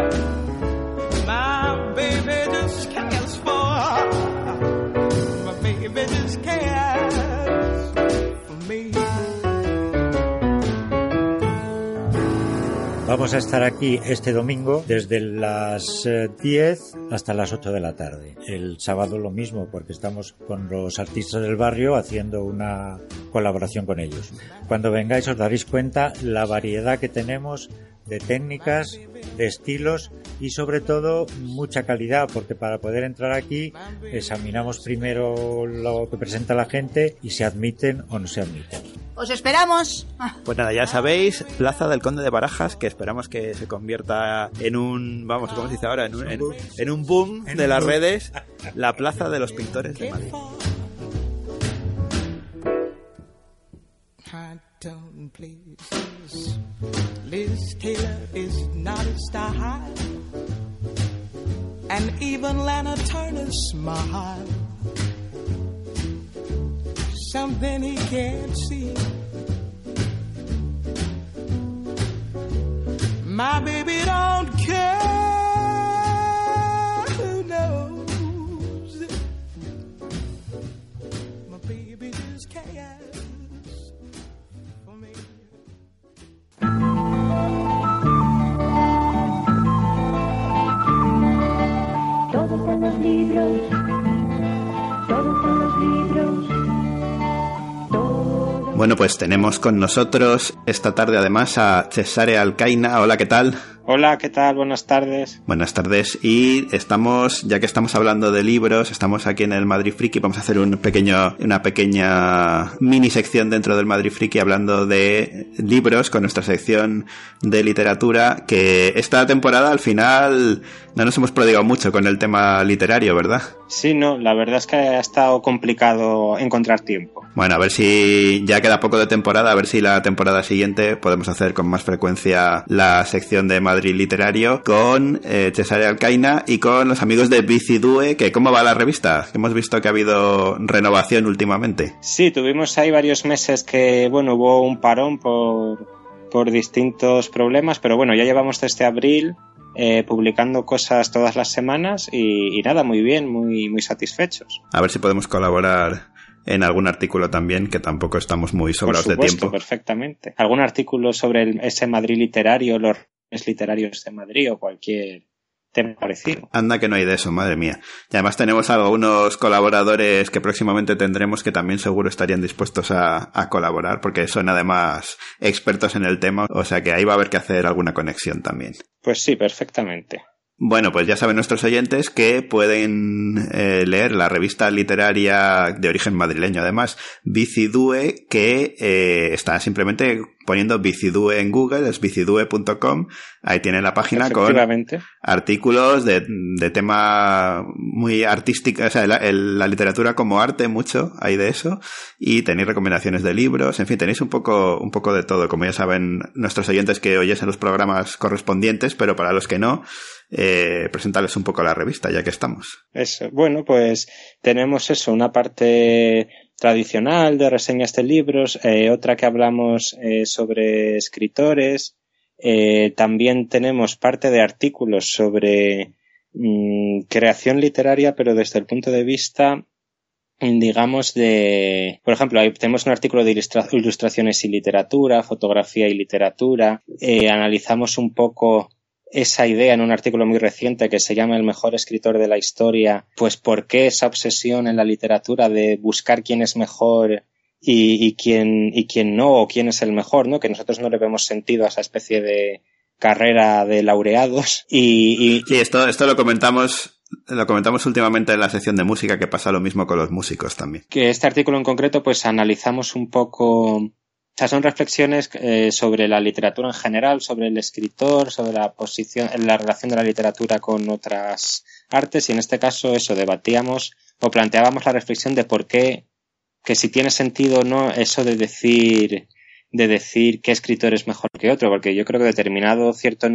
Speaker 5: my baby just cares for my baby just cares for me.
Speaker 9: Vamos a estar aquí este domingo desde las 10 hasta las 8 de la tarde. El sábado lo mismo porque estamos con los artistas del barrio haciendo una colaboración con ellos. Cuando vengáis os daréis cuenta la variedad que tenemos de técnicas, de estilos y sobre todo mucha calidad, porque para poder entrar aquí examinamos primero lo que presenta la gente y se admiten o no se admiten.
Speaker 5: ¡Os esperamos!
Speaker 2: Pues nada, ya sabéis, Plaza del Conde de Barajas, que esperamos que se convierta en un, vamos, ¿cómo se dice ahora? En un boom de las redes, la Plaza de los Pintores de Madrid.
Speaker 5: Liz Taylor is not a star high, and even Lana Turner smile. Something he can't see. My baby don't care who knows. My baby just cares for me.
Speaker 10: Todos en los libros, todos en los libros.
Speaker 2: Bueno, pues tenemos con nosotros esta tarde además a Cesare Alcaina. Hola, ¿qué tal?
Speaker 11: Hola, ¿qué tal? Buenas tardes.
Speaker 2: Buenas tardes. Y estamos, ya que estamos hablando de libros, estamos aquí en el Madrid Friki, vamos a hacer una pequeña mini sección dentro del Madrid Friki hablando de libros con nuestra sección de literatura, que esta temporada al final no nos hemos prodigado mucho con el tema literario, ¿verdad?
Speaker 11: Sí, no, la verdad es que ha estado complicado encontrar tiempo.
Speaker 2: Bueno, a ver si ya queda poco de temporada, a ver si la temporada siguiente podemos hacer con más frecuencia la sección de Madrid Literario con Cesare Alcaina y con los amigos de Bicidue, que ¿cómo va la revista? Hemos visto que ha habido renovación últimamente.
Speaker 11: Sí, tuvimos ahí varios meses que, bueno, hubo un parón por distintos problemas, pero bueno, ya llevamos desde abril publicando cosas todas las semanas y nada, muy bien, muy, muy satisfechos.
Speaker 2: A ver si podemos colaborar en algún artículo también, que tampoco estamos muy sobrados de tiempo.
Speaker 11: Perfectamente. ¿Algún artículo sobre ese Madrid literario, los literarios de Madrid o cualquier tema parecido?
Speaker 2: Anda que no hay de eso, madre mía. Y además tenemos algunos colaboradores que próximamente tendremos que también seguro estarían dispuestos a colaborar, porque son además expertos en el tema, o sea que ahí va a haber que hacer alguna conexión también.
Speaker 11: Pues sí, perfectamente.
Speaker 2: Bueno, pues ya saben nuestros oyentes que pueden leer la revista literaria de origen madrileño, además, Bicidue, que está simplemente poniendo Bicidue en Google, es bicidue.com, ahí tienen la página con artículos de tema muy artístico, o sea, la literatura como arte, mucho hay de eso, y tenéis recomendaciones de libros, en fin, tenéis un poco de todo, como ya saben nuestros oyentes que oyes en los programas correspondientes, pero para los que no, presentarles un poco la revista, ya que estamos.
Speaker 11: Eso, bueno, pues tenemos eso, una parte tradicional de reseñas de libros, otra que hablamos sobre escritores, también tenemos parte de artículos sobre creación literaria, pero desde el punto de vista, digamos, por ejemplo, ahí tenemos un artículo de ilustraciones y literatura, fotografía y literatura, analizamos un poco esa idea en un artículo muy reciente que se llama El mejor escritor de la historia, pues por qué esa obsesión en la literatura de buscar quién es mejor y quién no, o quién es el mejor, ¿no? Que nosotros no le vemos sentido a esa especie de carrera de laureados y
Speaker 2: sí, esto lo comentamos últimamente en la sección de música, que pasa lo mismo con los músicos también.
Speaker 11: Que este artículo en concreto pues analizamos un poco. O sea, son reflexiones sobre la literatura en general, sobre el escritor, sobre la posición, la relación de la literatura con otras artes, y en este caso eso, debatíamos o planteábamos la reflexión de por qué, que si tiene sentido o no eso de decir qué escritor es mejor que otro, porque yo creo que alcanzado cierto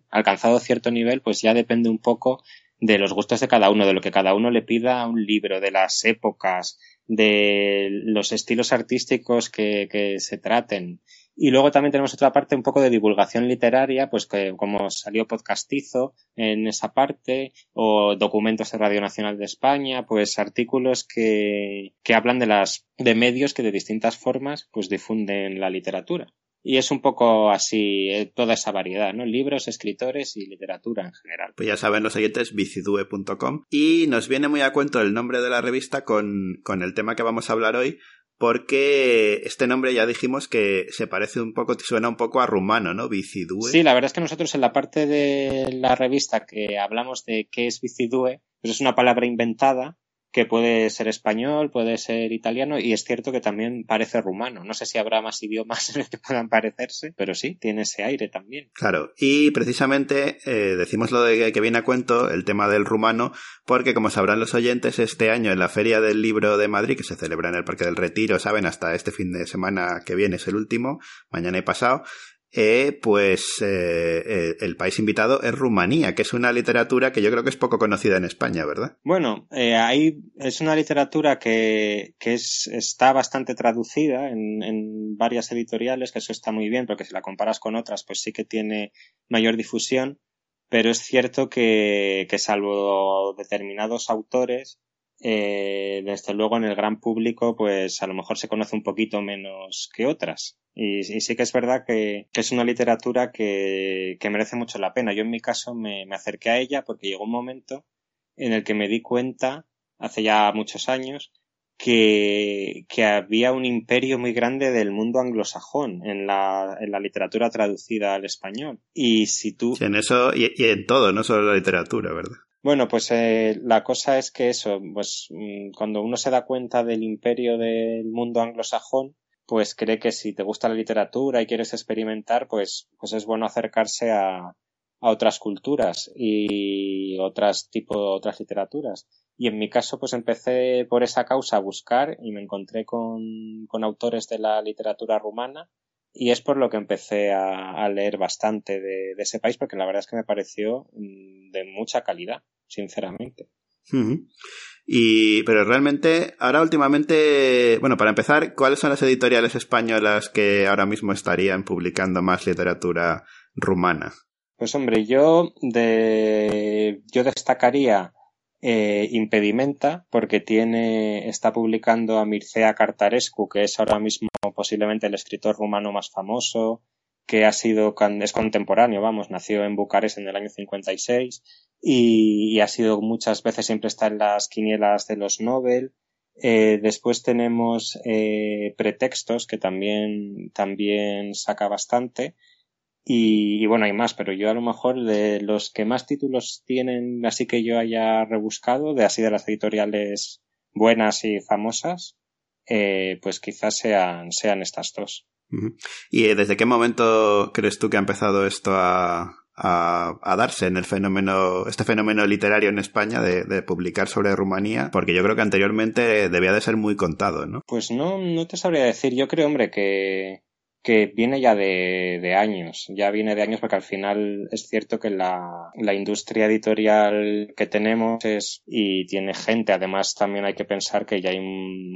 Speaker 11: nivel, pues ya depende un poco de los gustos de cada uno, de lo que cada uno le pida a un libro, de las épocas, de los estilos artísticos que se traten. Y luego también tenemos otra parte un poco de divulgación literaria, pues que como salió Podcastizo en esa parte, o documentos de Radio Nacional de España, pues artículos que hablan de medios que de distintas formas pues difunden la literatura. Y es un poco así toda esa variedad, ¿no? Libros, escritores y literatura en general.
Speaker 2: Pues ya saben los oyentes, bicidue.com. Y nos viene muy a cuento el nombre de la revista con el tema que vamos a hablar hoy, porque este nombre ya dijimos que suena un poco a rumano, ¿no? Bicidue.
Speaker 11: Sí, la verdad es que nosotros en la parte de la revista que hablamos de qué es Bicidue, pues es una palabra inventada que puede ser español, puede ser italiano, y es cierto que también parece rumano. No sé si habrá más idiomas en los que puedan parecerse, pero sí, tiene ese aire también.
Speaker 2: Claro, y precisamente decimos lo de que viene a cuento, el tema del rumano, porque como sabrán los oyentes, este año en la Feria del Libro de Madrid, que se celebra en el Parque del Retiro, saben, hasta este fin de semana que viene es el último, mañana y pasado, el país invitado es Rumanía, que es una literatura que yo creo que es poco conocida en España, ¿verdad?
Speaker 11: Bueno, ahí es una literatura que está bastante traducida en varias editoriales, que eso está muy bien, porque si la comparas con otras, pues sí que tiene mayor difusión, pero es cierto que salvo determinados autores, desde luego en el gran público pues a lo mejor se conoce un poquito menos que otras, y sí que es verdad que es una literatura que merece mucho la pena. Yo en mi caso me acerqué a ella porque llegó un momento en el que me di cuenta, hace ya muchos años, que había un imperio muy grande del mundo anglosajón en la literatura traducida al español, y si tú...
Speaker 2: Sí, en eso y en todo, no solo la literatura, ¿verdad?
Speaker 11: Bueno, pues la cosa es que eso, pues cuando uno se da cuenta del imperio del mundo anglosajón, pues cree que si te gusta la literatura y quieres experimentar, pues es bueno acercarse a otras culturas y otras literaturas. Y en mi caso, pues empecé por esa causa a buscar y me encontré con autores de la literatura rumana y es por lo que empecé a leer bastante de ese país, porque la verdad es que me pareció de mucha calidad, sinceramente.
Speaker 2: Uh-huh. Pero realmente, ahora últimamente, bueno, para empezar, ¿cuáles son las editoriales españolas que ahora mismo estarían publicando más literatura rumana?
Speaker 11: Pues hombre, yo destacaría Impedimenta, porque está publicando a Mircea Cartarescu, que es ahora mismo posiblemente el escritor rumano más famoso, que es contemporáneo, nació en Bucarest en el año 56 y ha sido muchas veces, siempre está en las quinielas de los Nobel. Después tenemos Pretextos, que también saca bastante. Y bueno, hay más, pero yo a lo mejor de los que más títulos tienen, así que yo haya rebuscado, de las editoriales buenas y famosas, pues quizás sean estas dos.
Speaker 2: Uh-huh. ¿Y desde qué momento crees tú que ha empezado esto a darse en este fenómeno literario en España de publicar sobre Rumanía? Porque yo creo que anteriormente debía de ser muy contado, ¿no?
Speaker 11: Pues no te sabría decir. Yo creo, hombre, que viene ya de años. Ya viene de años porque al final es cierto que la industria editorial que tenemos y tiene gente. Además, también hay que pensar que ya hay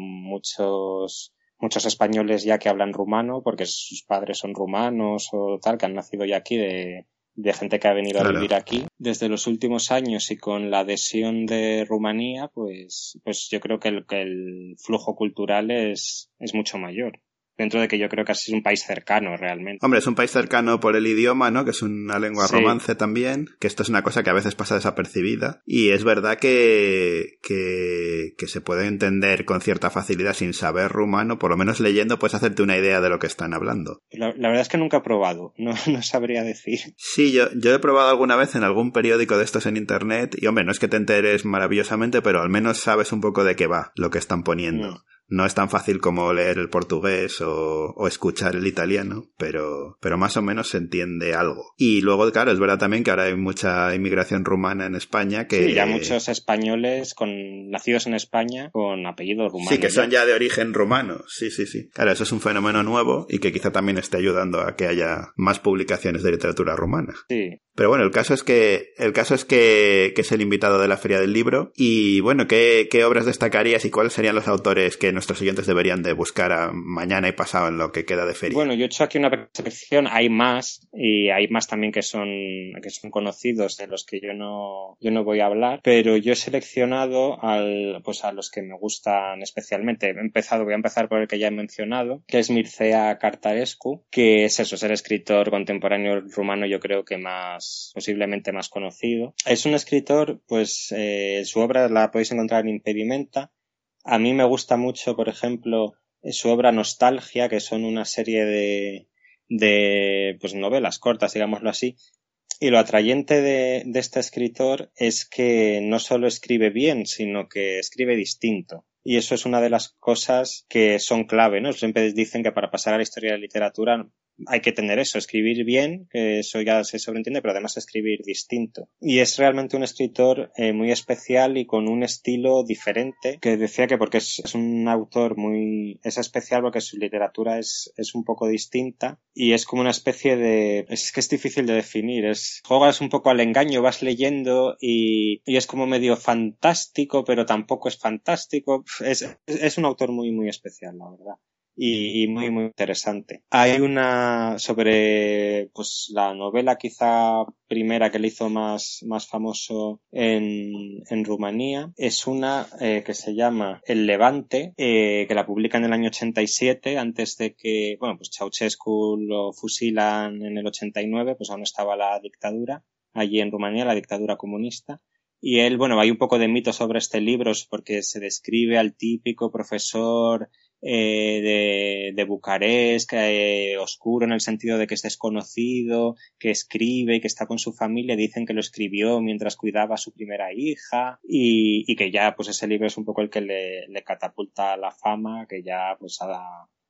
Speaker 11: muchos españoles ya que hablan rumano porque sus padres son rumanos o tal, que han nacido ya aquí de gente que ha venido a vivir aquí. Desde los últimos años y con la adhesión de Rumanía, pues yo creo que el flujo cultural es mucho mayor. Dentro de que yo creo que así es un país cercano realmente.
Speaker 2: Hombre, es un país cercano por el idioma, ¿no? Que es una lengua romance también, que esto es una cosa que a veces pasa desapercibida. Y es verdad que se puede entender con cierta facilidad sin saber rumano, por lo menos leyendo puedes hacerte una idea de lo que están hablando.
Speaker 11: La verdad es que nunca he probado, no sabría decir.
Speaker 2: Sí, yo he probado alguna vez en algún periódico de estos en internet y, hombre, no es que te enteres maravillosamente, pero al menos sabes un poco de qué va lo que están poniendo. No es tan fácil como leer el portugués o escuchar el italiano, pero más o menos se entiende algo. Y luego, claro, es verdad también que ahora hay mucha inmigración rumana en España que...
Speaker 11: Sí, ya muchos españoles nacidos en España con apellido rumano.
Speaker 2: Sí, que son ya de origen rumano. Sí. Claro, eso es un fenómeno nuevo y que quizá también esté ayudando a que haya más publicaciones de literatura rumana.
Speaker 11: Sí.
Speaker 2: Pero bueno, el caso es que es el invitado de la Feria del Libro. Y bueno, ¿qué obras destacarías y cuáles serían los autores que nuestros oyentes deberían de buscar mañana y pasado en lo que queda de feria?
Speaker 11: Bueno, yo he hecho aquí una selección, hay más, y hay más también que son conocidos, de los que yo no voy a hablar, pero yo he seleccionado a los que me gustan especialmente. Voy a empezar por el que ya he mencionado, que es Mircea Cartarescu, que es el escritor contemporáneo rumano, yo creo que posiblemente más conocido. Es un escritor, su obra la podéis encontrar en Impedimenta. A mí me gusta mucho, por ejemplo, su obra Nostalgia, que son una serie de novelas cortas, digámoslo así. Y lo atrayente de este escritor es que no solo escribe bien, sino que escribe distinto. Y eso es una de las cosas que son clave, ¿no? Siempre dicen que para pasar a la historia de la literatura hay que tener eso, escribir bien, que eso ya se sobreentiende, pero además escribir distinto. Y es realmente un escritor muy especial y con un estilo diferente, que decía que porque es un autor es especial porque su literatura es un poco distinta y es como una especie de... Es que es difícil de definir, juegas un poco al engaño, vas leyendo y es como medio fantástico, pero tampoco es fantástico. Es un autor muy, muy especial, la verdad. Y muy, muy interesante. Hay una sobre la novela quizá primera que le hizo más famoso en Rumanía. Es una que se llama El Levante, que la publica en el año 87, antes de que, Ceausescu lo fusilan en el 89, aún estaba la dictadura allí en Rumanía, la dictadura comunista. Y él, hay un poco de mito sobre este libro porque se describe al típico profesor de Bucarest, oscuro en el sentido de que es desconocido, que escribe y que está con su familia. Dicen que lo escribió mientras cuidaba a su primera hija y que ya ese libro es un poco el que le catapulta a la fama, que ya ha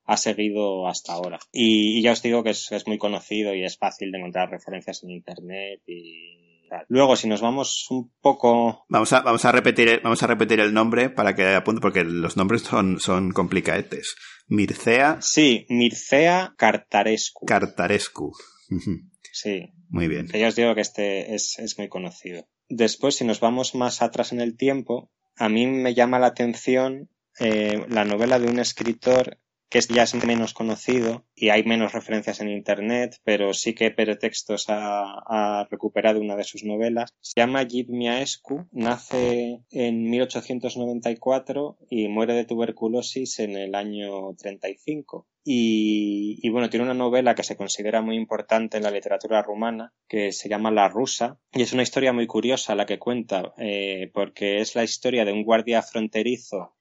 Speaker 11: ha seguido hasta ahora. Y ya os digo que es muy conocido y es fácil de encontrar referencias en internet y tal. Luego, si nos vamos un poco...
Speaker 2: Vamos a repetir el nombre para que apunte, porque los nombres son complicadetes. Mircea...
Speaker 11: Sí, Mircea Cartarescu.
Speaker 2: Cartarescu.
Speaker 11: Sí.
Speaker 2: Muy bien.
Speaker 11: Que ya os digo que este es muy conocido. Después, si nos vamos más atrás en el tiempo, a mí me llama la atención la novela de un escritor que ya es menos conocido y hay menos referencias en internet, pero sí que Pretextos ha recuperado una de sus novelas. Se llama Yves Miaescu, nace en 1894 y muere de tuberculosis en el año 35. Y bueno, tiene una novela que se considera muy importante en la literatura rumana, que se llama La Rusa, y es una historia muy curiosa la que cuenta, porque es la historia de un guardia fronterizo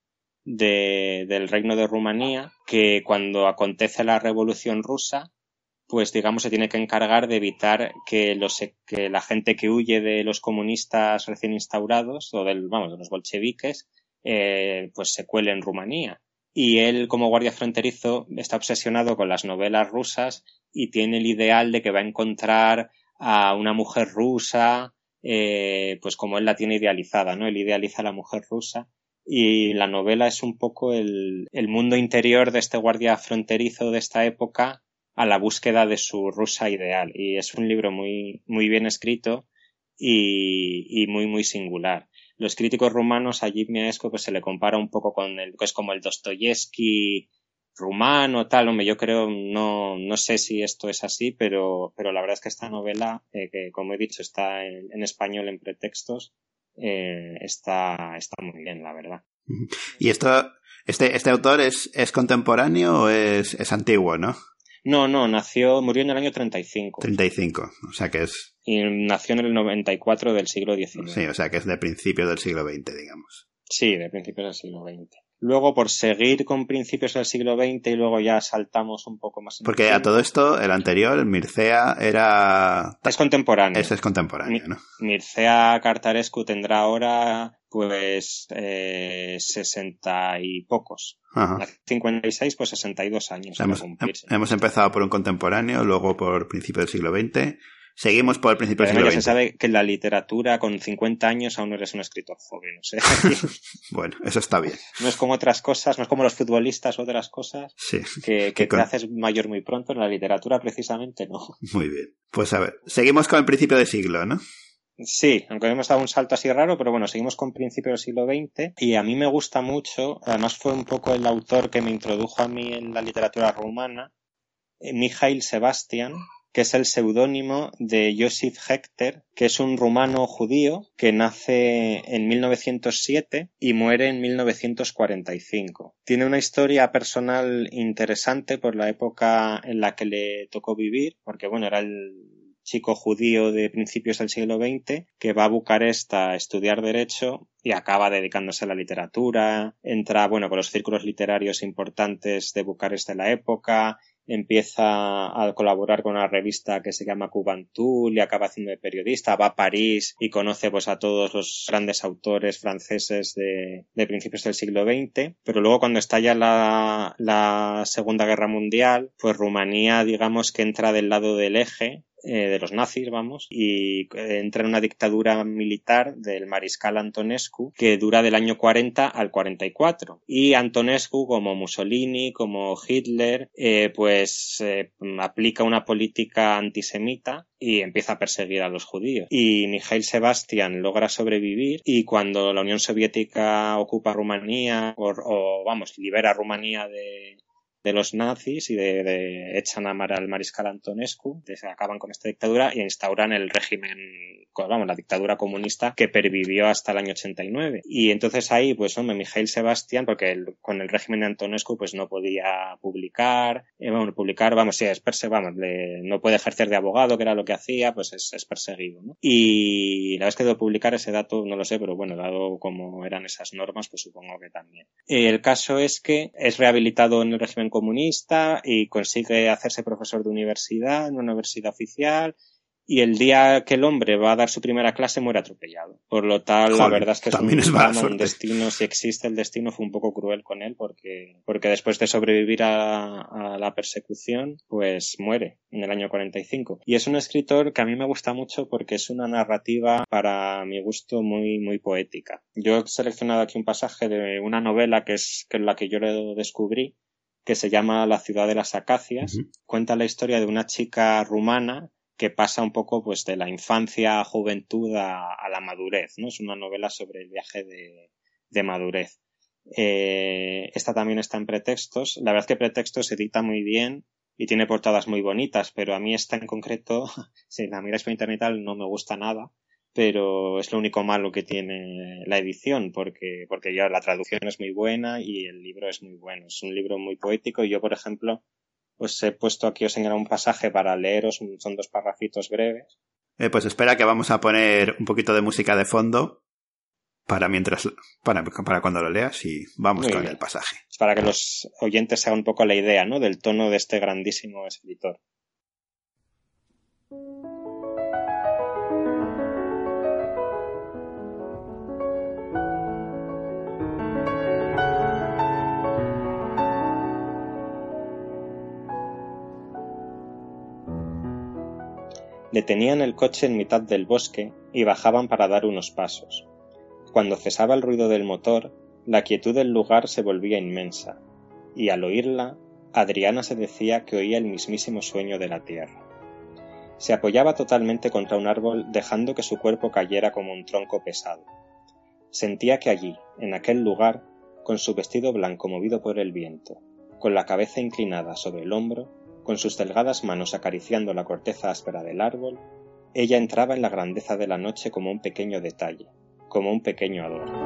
Speaker 11: del Reino de Rumanía, que cuando acontece la Revolución Rusa, pues digamos se tiene que encargar de evitar que la gente que huye de los comunistas recién instaurados, o de los bolcheviques, pues se cuele en Rumanía. Y él, como guardia fronterizo, está obsesionado con las novelas rusas y tiene el ideal de que va a encontrar a una mujer rusa, pues como él la tiene idealizada, ¿no? Él idealiza a la mujer rusa. Y la novela es un poco el mundo interior de este guardia fronterizo de esta época a la búsqueda de su rusa ideal. Y es un libro muy, muy bien escrito y muy, muy singular. Los críticos rumanos a Yves Miaescu pues se le compara un poco con que es como el Dostoyevsky rumano, tal. Hombre, yo creo, no sé si esto es así, pero la verdad es que esta novela, que como he dicho está en español en Pretextos, está muy bien, la verdad.
Speaker 2: ¿Y este autor es contemporáneo o es antiguo, no?
Speaker 11: No, murió en el año 35.
Speaker 2: 35, o sea que es...
Speaker 11: Y nació en el 94 del siglo XIX.
Speaker 2: Sí, o sea que es de principios del siglo XX, digamos.
Speaker 11: Sí, de principios del siglo XX. Luego, por seguir con principios del siglo XX y luego ya saltamos un poco más.
Speaker 2: Porque a todo esto, el anterior, el Mircea, era...
Speaker 11: Es contemporáneo.
Speaker 2: Ese es contemporáneo, ¿no?
Speaker 11: Mircea Cartarescu tendrá ahora, pues, 60 y pocos.
Speaker 2: Ajá.
Speaker 11: 56, pues 62 años.
Speaker 2: Hemos empezado por un contemporáneo, luego por principios del siglo XX... Seguimos por el principio del siglo XX.
Speaker 11: Se sabe que en la literatura con 50 años aún no eres un escritor joven. O sea,
Speaker 2: bueno, eso está bien.
Speaker 11: No es como otras cosas, no es como los futbolistas o otras cosas,
Speaker 2: sí,
Speaker 11: que te haces mayor muy pronto. En la literatura precisamente no.
Speaker 2: Muy bien. Pues a ver, seguimos con el principio del siglo, ¿no?
Speaker 11: Sí, aunque hemos dado un salto así raro, pero bueno, seguimos con principios del siglo XX y a mí me gusta mucho, además fue un poco el autor que me introdujo a mí en la literatura rumana, Mihail Sebastian, que es el seudónimo de Josif Hechter, que es un rumano judío que nace en 1907 y muere en 1945. Tiene una historia personal interesante por la época en la que le tocó vivir, porque bueno, era el chico judío de principios del siglo XX que va a Bucarest a estudiar Derecho y acaba dedicándose a la literatura, entra, con los círculos literarios importantes de Bucarest de la época, empieza a colaborar con una revista que se llama Cubantul y acaba haciendo de periodista, va a París y conoce pues a todos los grandes autores franceses de principios del siglo XX, pero luego cuando estalla la Segunda Guerra Mundial, pues Rumanía digamos que entra del lado del eje de los nazis, y entra en una dictadura militar del mariscal Antonescu que dura del año 40 al 44 y Antonescu, como Mussolini, como Hitler, aplica una política antisemita y empieza a perseguir a los judíos. Y Mihail Sebastian logra sobrevivir y cuando la Unión Soviética ocupa Rumanía libera Rumanía de los nazis y echan al mariscal Antonescu, acaban con esta dictadura y instauran el régimen, la dictadura comunista que pervivió hasta el año 89. Y entonces ahí, Mihail Sebastian, porque con el régimen de Antonescu no podía publicar, no puede ejercer de abogado, que era lo que hacía, es perseguido, ¿no? Y la vez que debo publicar ese dato, no lo sé, pero dado como eran esas normas, supongo que también. El caso es que es rehabilitado en el régimen comunista y consigue hacerse profesor de universidad, en una universidad oficial, y el día que el hombre va a dar su primera clase muere atropellado. Por lo tal, la verdad es que un destino, si existe el destino, fue un poco cruel con él porque después de sobrevivir a la persecución, pues muere en el año 45. Y es un escritor que a mí me gusta mucho porque es una narrativa, para mi gusto, muy, muy poética. Yo he seleccionado aquí un pasaje de una novela que es la que yo le descubrí, que se llama La ciudad de las acacias. Cuenta la historia de una chica rumana que pasa un poco pues de la infancia, juventud a la madurez, ¿no? Es una novela sobre el viaje de madurez. Esta también está en Pretextos. La verdad es que Pretextos se edita muy bien y tiene portadas muy bonitas, pero a mí esta en concreto, si la miráis por internet y tal, no me gusta nada, pero es lo único malo que tiene la edición, porque ya la traducción es muy buena y el libro es muy bueno. Es un libro muy poético y yo, por ejemplo, os he puesto aquí, os he señalado un pasaje para leeros, son 2 parrafitos breves.
Speaker 2: Pues espera que vamos a poner un poquito de música de fondo para cuando lo leas y vamos muy con bien. El pasaje.
Speaker 11: Es para que los oyentes se hagan un poco la idea, ¿no?, del tono de este grandísimo escritor. Detenían el coche en mitad del bosque y bajaban para dar unos pasos. Cuando cesaba el ruido del motor, la quietud del lugar se volvía inmensa, y al oírla, Adriana se decía que oía el mismísimo sueño de la tierra. Se apoyaba totalmente contra un árbol, dejando que su cuerpo cayera como un tronco pesado. Sentía que allí, en aquel lugar, con su vestido blanco movido por el viento, con la cabeza inclinada sobre el hombro, con sus delgadas manos acariciando la corteza áspera del árbol, ella entraba en la grandeza de la noche como un pequeño detalle, como un pequeño adorno.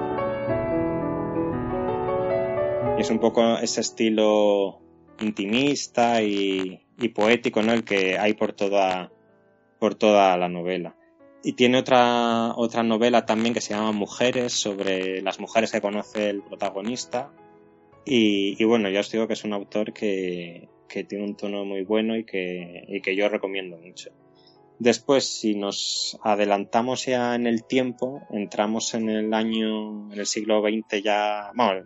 Speaker 11: Y es un poco ese estilo intimista y poético, ¿no?, el que hay por toda la novela. Y tiene otra novela también que se llama Mujeres, sobre las mujeres que conoce el protagonista. Y bueno, ya os digo que es un autor que tiene un tono muy bueno y que yo recomiendo mucho. Después, si nos adelantamos ya en el tiempo, entramos en el siglo XX ya, bueno,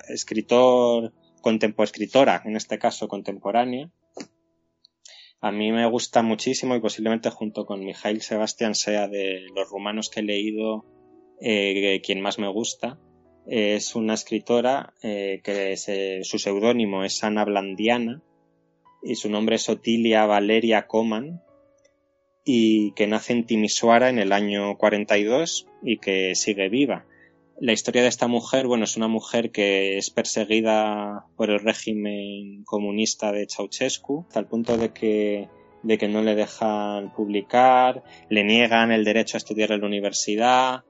Speaker 11: escritora, en este caso contemporánea. A mí me gusta muchísimo y posiblemente junto con Mihail Sebastian sea de los rumanos que he leído quien más me gusta. Es una escritora que su seudónimo es Ana Blandiana y su nombre es Otilia Valeria Coman, y que nace en Timisoara en el año 42 y que sigue viva. La historia de esta mujer, bueno, es una mujer que es perseguida por el régimen comunista de Ceausescu, hasta el punto de que no le dejan publicar, le niegan el derecho a estudiar en la universidad,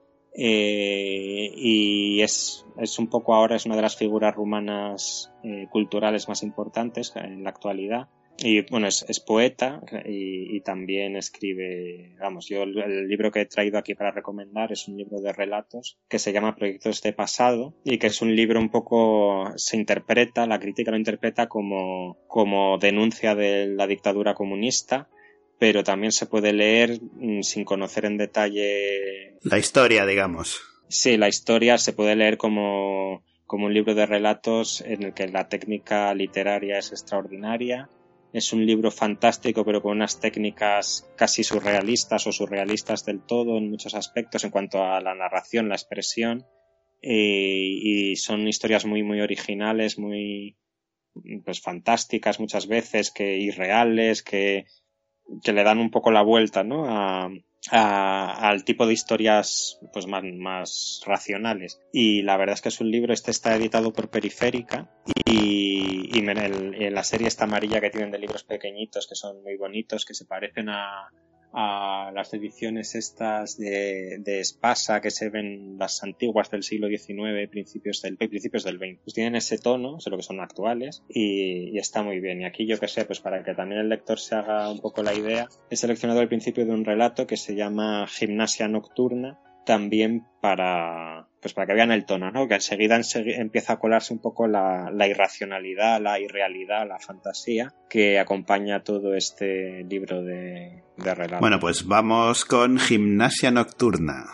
Speaker 11: y es un poco ahora es una de las figuras rumanas culturales más importantes en la actualidad. Y bueno, es poeta y también escribe, yo el libro que he traído aquí para recomendar es un libro de relatos que se llama Proyectos de pasado, y que es un libro un poco, la crítica lo interpreta como denuncia de la dictadura comunista, pero también se puede leer sin conocer en detalle
Speaker 2: la historia, digamos.
Speaker 11: Sí, la historia se puede leer como un libro de relatos en el que la técnica literaria es extraordinaria. Es un libro fantástico, pero con unas técnicas casi surrealistas o surrealistas del todo en muchos aspectos en cuanto a la narración, la expresión, y son historias muy, muy originales, muy pues fantásticas muchas veces, irreales, que le dan un poco la vuelta, ¿no?, al tipo de historias pues más racionales. Y la verdad es que es un libro, está editado por Periférica, y en la serie esta amarilla que tienen de libros pequeñitos que son muy bonitos, que se parecen a las ediciones estas de Espasa que se ven, las antiguas del siglo XIX, principios del XX, pues tienen ese tono, sé lo que son actuales, y está muy bien. Y aquí, yo que sé, pues para que también el lector se haga un poco la idea, he seleccionado el principio de un relato que se llama Gimnasia Nocturna, también para que vean el tono, ¿no? Que enseguida empieza a colarse un poco la irracionalidad, la irrealidad, la fantasía que acompaña todo este libro de relatos.
Speaker 2: Bueno, pues vamos con Gimnasia Nocturna.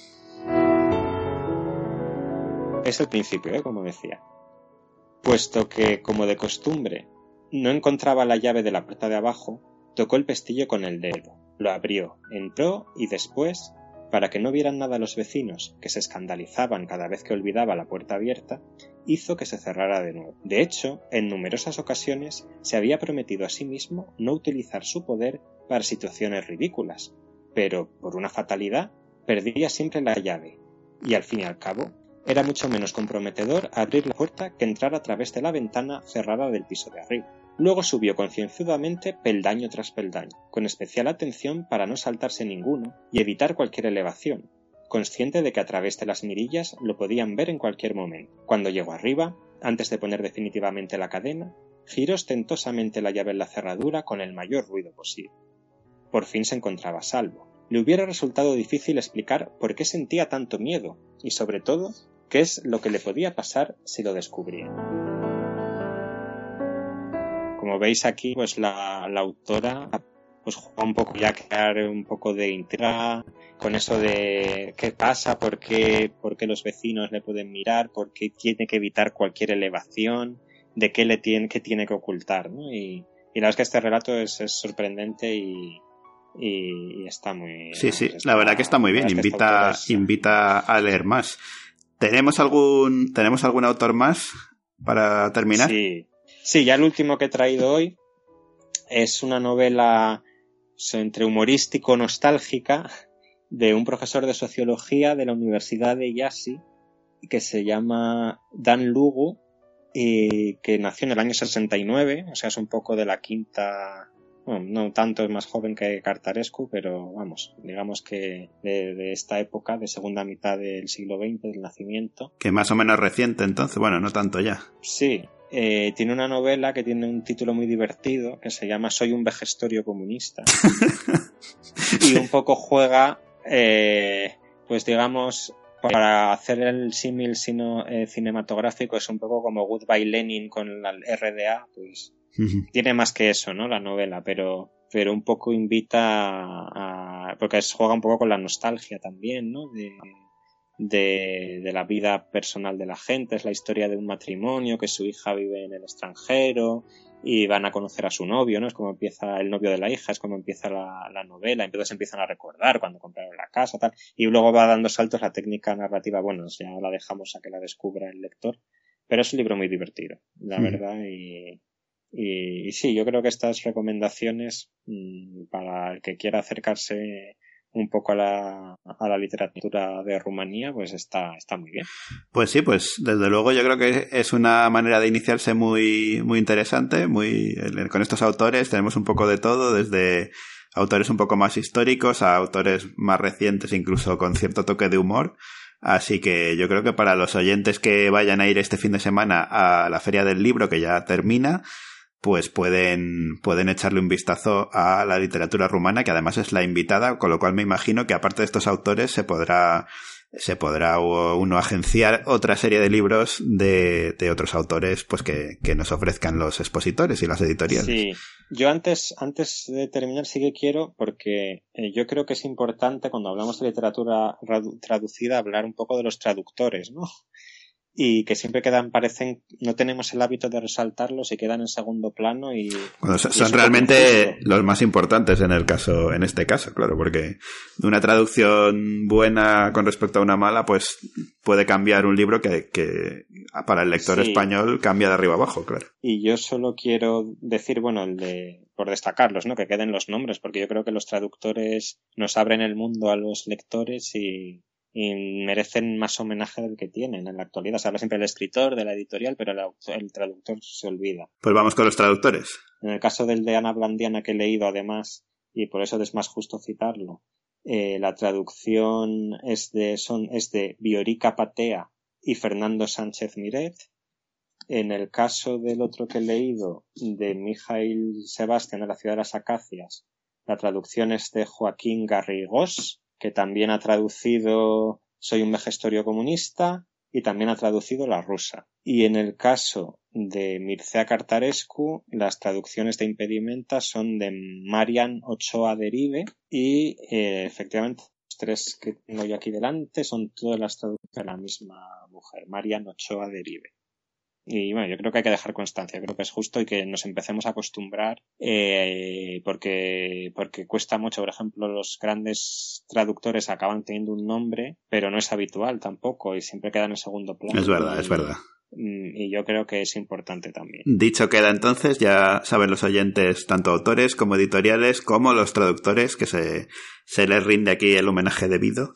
Speaker 11: Es el principio, como decía. Puesto que, como de costumbre, no encontraba la llave de la puerta de abajo, tocó el pestillo con el dedo, lo abrió, entró y después, para que no vieran nada los vecinos, que se escandalizaban cada vez que olvidaba la puerta abierta, hizo que se cerrara de nuevo. De hecho, en numerosas ocasiones se había prometido a sí mismo no utilizar su poder para situaciones ridículas, pero, por una fatalidad, perdía siempre la llave, y al fin y al cabo, era mucho menos comprometedor abrir la puerta que entrar a través de la ventana cerrada del piso de arriba. Luego subió concienzudamente peldaño tras peldaño, con especial atención para no saltarse ninguno y evitar cualquier elevación, consciente de que a través de las mirillas lo podían ver en cualquier momento. Cuando llegó arriba, antes de poner definitivamente la cadena, giró ostentosamente la llave en la cerradura con el mayor ruido posible. Por fin se encontraba a salvo. Le hubiera resultado difícil explicar por qué sentía tanto miedo y, sobre todo, qué es lo que le podía pasar si lo descubría. Como veis aquí, pues la autora pues juega un poco ya a crear un poco de intriga con eso de qué pasa, por qué los vecinos le pueden mirar, por qué tiene que evitar cualquier elevación, de qué tiene que ocultar, ¿no? Y la verdad es que este relato es sorprendente y está muy...
Speaker 2: Sí, la verdad que está muy bien, invita a leer más. ¿Tenemos algún autor más para terminar?
Speaker 11: Sí, ya el último que he traído hoy es una novela entre humorístico nostálgica de un profesor de sociología de la Universidad de Yassy que se llama Dan Lugu y que nació en el año 69, o sea, es un poco de la quinta... Bueno, no tanto, es más joven que Cartarescu, pero vamos, digamos que de esta época, de segunda mitad del siglo XX, del nacimiento.
Speaker 2: Que más o menos reciente entonces, bueno, no tanto ya.
Speaker 11: Sí, tiene una novela que tiene un título muy divertido que se llama Soy un vejestorio comunista. Y un poco juega, pues digamos, para hacer el símil cinematográfico, es un poco como Goodbye Lenin con la RDA, pues... Tiene más que eso, ¿no? La novela, pero un poco invita porque juega un poco con la nostalgia también, ¿no? De la vida personal de la gente. Es la historia de un matrimonio que su hija vive en el extranjero y van a conocer a su novio, ¿no? Es como empieza el novio de la hija, es como empieza la novela. Entonces empiezan a recordar cuando compraron la casa, tal. Y luego va dando saltos la técnica narrativa. Bueno, ya la dejamos a que la descubra el lector. Pero es un libro muy divertido, la verdad, y sí, yo creo que estas recomendaciones para el que quiera acercarse un poco a la literatura de Rumanía, pues está muy bien.
Speaker 2: Pues sí, pues desde luego yo creo que es una manera de iniciarse muy, muy interesante. Con estos autores tenemos un poco de todo, desde autores un poco más históricos a autores más recientes, incluso con cierto toque de humor. Así que yo creo que para los oyentes que vayan a ir este fin de semana a la Feria del Libro, que ya termina, pues pueden echarle un vistazo a la literatura rumana, que además es la invitada, con lo cual me imagino que aparte de estos autores se podrá uno agenciar otra serie de libros de otros autores pues que nos ofrezcan los expositores y las editoriales.
Speaker 11: Sí, yo antes de terminar sí que quiero, porque yo creo que es importante cuando hablamos de literatura traducida hablar un poco de los traductores, ¿no? Y que siempre no tenemos el hábito de resaltarlos y quedan en segundo plano
Speaker 2: bueno, son realmente los más importantes en este caso, claro, porque una traducción buena con respecto a una mala, pues puede cambiar un libro que para el lector español cambia de arriba abajo, claro.
Speaker 11: Y yo solo quiero decir, bueno, por destacarlos, ¿no? Que queden los nombres, porque yo creo que los traductores nos abren el mundo a los lectores y merecen más homenaje del que tienen en la actualidad. Se habla siempre del escritor, de la editorial, pero el traductor se olvida.
Speaker 2: Pues vamos con los traductores.
Speaker 11: En el caso del de Ana Blandiana que he leído, además, y por eso es más justo citarlo, la traducción es de Viorica Patea y Fernando Sánchez Miret. En el caso del otro que he leído, de Mijail Sebastián de la ciudad de las Acacias, la traducción es de Joaquín Garrigós. que también ha traducido Soy un vejestorio comunista y también ha traducido La rusa. Y en el caso de Mircea Cartarescu, las traducciones de Impedimenta son de Marian Ochoa Derive y efectivamente los 3 que tengo yo aquí delante son todas las traducciones de la misma mujer, Marian Ochoa Derive. Y bueno, yo creo que hay que dejar constancia, creo que es justo y que nos empecemos a acostumbrar porque cuesta mucho. Por ejemplo, los grandes traductores acaban teniendo un nombre, pero no es habitual tampoco y siempre quedan en segundo plano.
Speaker 2: Es verdad, es verdad.
Speaker 11: Y yo creo que es importante también.
Speaker 2: Dicho queda entonces, ya saben los oyentes, tanto autores como editoriales, como los traductores, que se les rinde aquí el homenaje debido.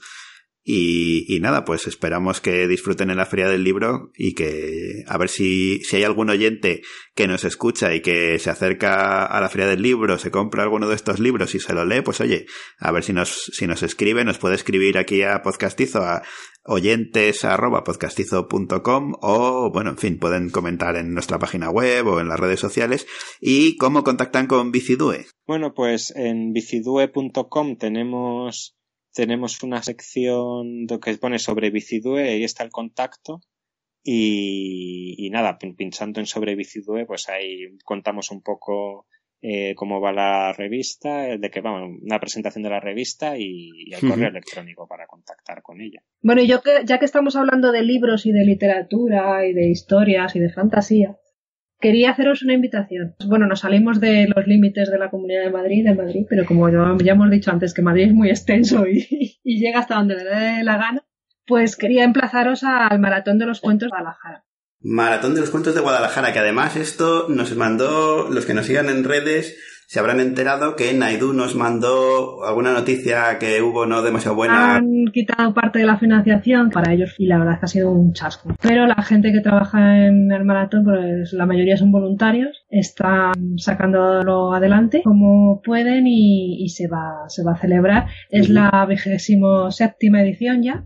Speaker 2: Y nada, pues esperamos que disfruten en la Feria del Libro y que a ver si hay algún oyente que nos escucha y que se acerca a la Feria del Libro, se compra alguno de estos libros y se lo lee, pues oye, a ver si nos escribe, nos puede escribir aquí a Podcastizo, a oyentes@podcastizo.com o, bueno, en fin, pueden comentar en nuestra página web o en las redes sociales. ¿Y cómo contactan con Bicidue?
Speaker 11: Bueno, pues en bicidue.com tenemos una sección que pone sobre Bicidue, ahí está el contacto y nada, pinchando en sobre Bicidue, pues ahí contamos un poco cómo va la revista, de que vamos, una presentación de la revista y el correo electrónico para contactar con ella.
Speaker 4: Bueno, y ya que estamos hablando de libros y de literatura y de historias y de fantasía, quería haceros una invitación. Bueno, nos salimos de los límites de la Comunidad de Madrid, pero como ya hemos dicho antes que Madrid es muy extenso y llega hasta donde le dé la gana, pues quería emplazaros al Maratón de los Cuentos de Guadalajara.
Speaker 2: Maratón de los Cuentos de Guadalajara, que además esto nos mandó, los que nos sigan en redes se habrán enterado que Naidu nos mandó alguna noticia que hubo no demasiado buena.
Speaker 4: Han quitado parte de la financiación para ellos y la verdad es que ha sido un chasco. Pero la gente que trabaja en el maratón, pues la mayoría son voluntarios, están sacándolo adelante como pueden y se va a celebrar. Es la 27ª edición ya.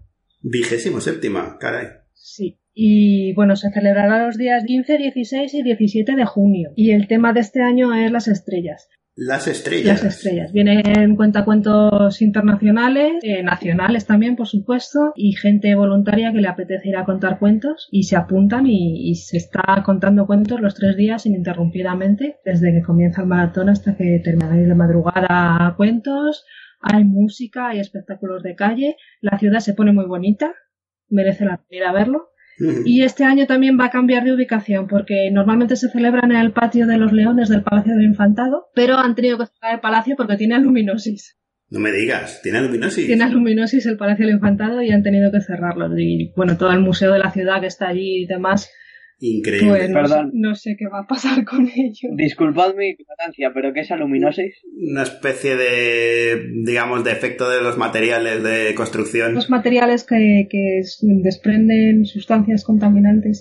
Speaker 2: 27ª, caray.
Speaker 4: Sí. Y bueno, se celebrará los días 15, 16 y 17 de junio. Y el tema de este año es las estrellas.
Speaker 2: Las estrellas.
Speaker 4: Las estrellas. Vienen cuentacuentos internacionales, nacionales también, por supuesto, y gente voluntaria que le apetece ir a contar cuentos y se apuntan y se está contando cuentos los 3 días ininterrumpidamente, desde que comienza el maratón hasta que termina de madrugada cuentos. Hay música, hay espectáculos de calle. La ciudad se pone muy bonita, merece la pena ir a verlo. Y este año también va a cambiar de ubicación porque normalmente se celebran en el patio de los Leones del Palacio del Infantado, pero han tenido que cerrar el palacio porque tiene aluminosis.
Speaker 2: No me digas, ¿tiene aluminosis?
Speaker 4: Tiene aluminosis el Palacio del Infantado y han tenido que cerrarlo. Y bueno, todo el museo de la ciudad que está allí y demás.
Speaker 2: Increíble.
Speaker 4: Pues no sé qué va a pasar con ello.
Speaker 3: Disculpad mi ignorancia, ¿pero qué es aluminosis?
Speaker 2: Una especie de, digamos, de efecto de los materiales de construcción.
Speaker 4: Los materiales que desprenden sustancias contaminantes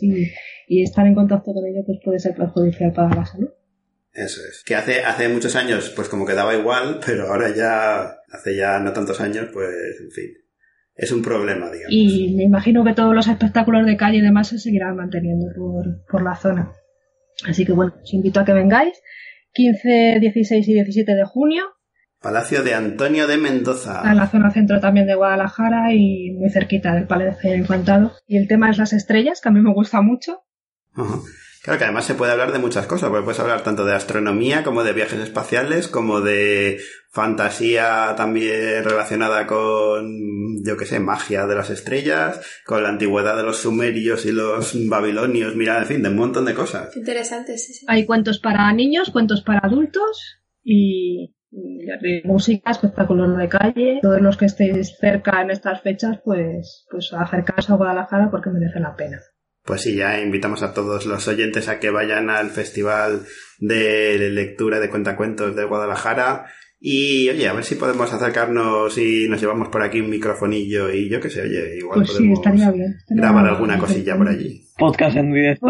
Speaker 4: y estar en contacto con ello pues puede ser perjudicial para la salud.
Speaker 2: Eso es. Que hace muchos años pues como que daba igual, pero ahora hace ya no tantos años, pues en fin. Es un problema, digamos.
Speaker 4: Y me imagino que todos los espectáculos de calle y demás se seguirán manteniendo por la zona. Así que bueno, os invito a que vengáis. 15, 16 y 17 de junio.
Speaker 2: Palacio de Antonio de Mendoza.
Speaker 4: En la zona centro también de Guadalajara y muy cerquita del Palacio del Infantado. Y el tema es las estrellas, que a mí me gusta mucho.
Speaker 2: Uh-huh. Claro que además se puede hablar de muchas cosas, porque puedes hablar tanto de astronomía como de viajes espaciales, como de fantasía también relacionada con, yo qué sé, magia de las estrellas, con la antigüedad de los sumerios y los babilonios, mira, en fin, de un montón de cosas.
Speaker 1: Interesante, sí.
Speaker 4: Hay cuentos para niños, cuentos para adultos y música, espectáculos de calle. Todos los que estéis cerca en estas fechas, pues acercaos a Guadalajara porque merece la pena.
Speaker 2: Pues sí, ya invitamos a todos los oyentes a que vayan al Festival de Lectura de Cuentacuentos de Guadalajara y, oye, a ver si podemos acercarnos y nos llevamos por aquí un microfonillo y yo qué sé, oye, igual
Speaker 4: pues
Speaker 2: podemos
Speaker 4: sí, estaría bien.
Speaker 2: Grabar alguna cosilla por allí.
Speaker 3: Podcast en directo.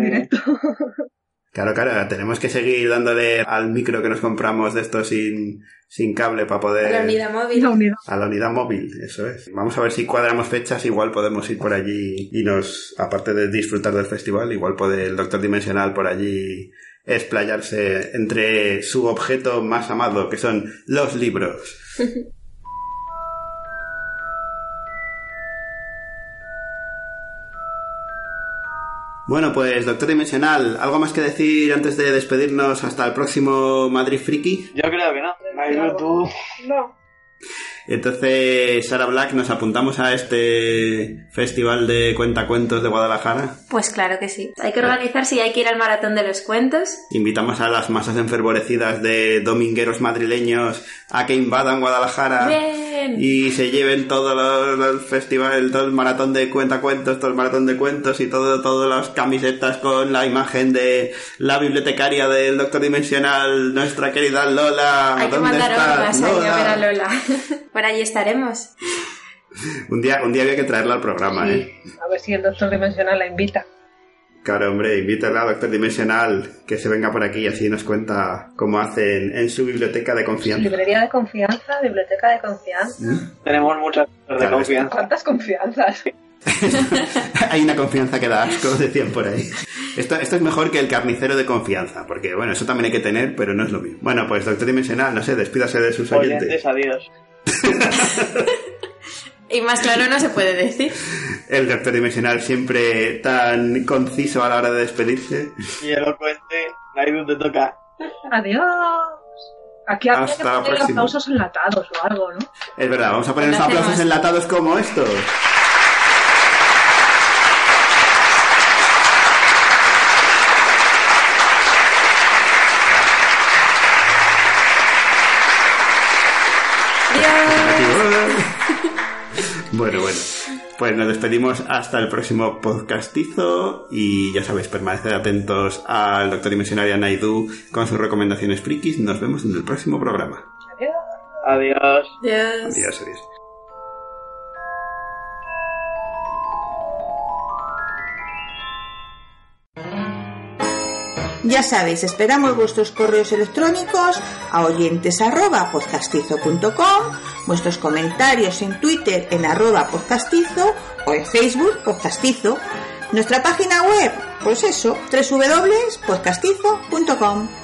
Speaker 2: Claro, tenemos que seguir dándole al micro que nos compramos de esto sin cable para poder...
Speaker 1: A la unidad móvil.
Speaker 2: A la unidad móvil, eso es. Vamos a ver si cuadramos fechas, igual podemos ir por allí y aparte de disfrutar del festival, igual puede el Doctor Dimensional por allí explayarse entre su objeto más amado, que son los libros. Bueno, pues Doctor Dimensional, ¿algo más que decir antes de despedirnos hasta el próximo Madrid Friki?
Speaker 3: Yo creo que no. Naidu, tú.
Speaker 4: No.
Speaker 2: Entonces, Sara Black, ¿nos apuntamos a este festival de cuentacuentos de Guadalajara?
Speaker 1: Pues claro que sí. Hay que organizarse y hay que ir al maratón de los cuentos.
Speaker 2: Invitamos a las masas enfervorecidas de domingueros madrileños a que invadan Guadalajara.
Speaker 1: ¡Bien!
Speaker 2: Y se lleven todo el festival, todo el maratón de cuentacuentos, todo el maratón de cuentos y todas las camisetas con la imagen de la bibliotecaria del Doctor Dimensional, nuestra querida Lola.
Speaker 1: Hay que
Speaker 2: ¿Dónde
Speaker 1: mandar
Speaker 2: estás,
Speaker 1: hordas ahí
Speaker 2: Lola?
Speaker 1: a ver a Lola. Por allí estaremos.
Speaker 2: Un día había que traerla al programa,
Speaker 4: Sí.
Speaker 2: ¿eh?
Speaker 4: A ver si el Doctor Dimensional la invita.
Speaker 2: Claro, hombre, invítala a Doctor Dimensional que se venga por aquí y así nos cuenta cómo hacen en su biblioteca de confianza.
Speaker 4: Librería de confianza, biblioteca de confianza.
Speaker 3: Tenemos muchas de
Speaker 2: Claro,
Speaker 3: confianza.
Speaker 4: ¿Cuántas confianzas?
Speaker 2: Hay una confianza que da asco, decían por ahí. Esto es mejor que el carnicero de confianza, porque bueno, eso también hay que tener, pero no es lo mismo. Bueno, pues Doctor Dimensional, no sé, despídase de sus oyentes.
Speaker 3: Adiós.
Speaker 1: Y más claro no se puede decir.
Speaker 2: El Doctor Dimensional siempre tan conciso a la hora de despedirse.
Speaker 3: Y elocuente, Naidu, te toca.
Speaker 4: Adiós. Aquí habría que
Speaker 2: Hasta la
Speaker 4: poner
Speaker 2: próxima.
Speaker 4: aplausos enlatados o algo, ¿no?
Speaker 2: Es verdad, vamos a poner unos
Speaker 1: Lo hacemos.
Speaker 2: aplausos enlatados como estos. Bueno, pues nos despedimos hasta el próximo podcastizo y ya sabéis, permaneced atentos al Doctor Dimensional y a Naidu con sus recomendaciones frikis. Nos vemos en el próximo programa.
Speaker 3: Adiós.
Speaker 1: Adiós.
Speaker 2: Adiós, adiós.
Speaker 12: Ya sabéis, esperamos vuestros correos electrónicos a oyentes@podcastizo.com, vuestros comentarios en Twitter en @podcastizo o en Facebook Podcastizo. Nuestra página web, pues eso, www.podcastizo.com.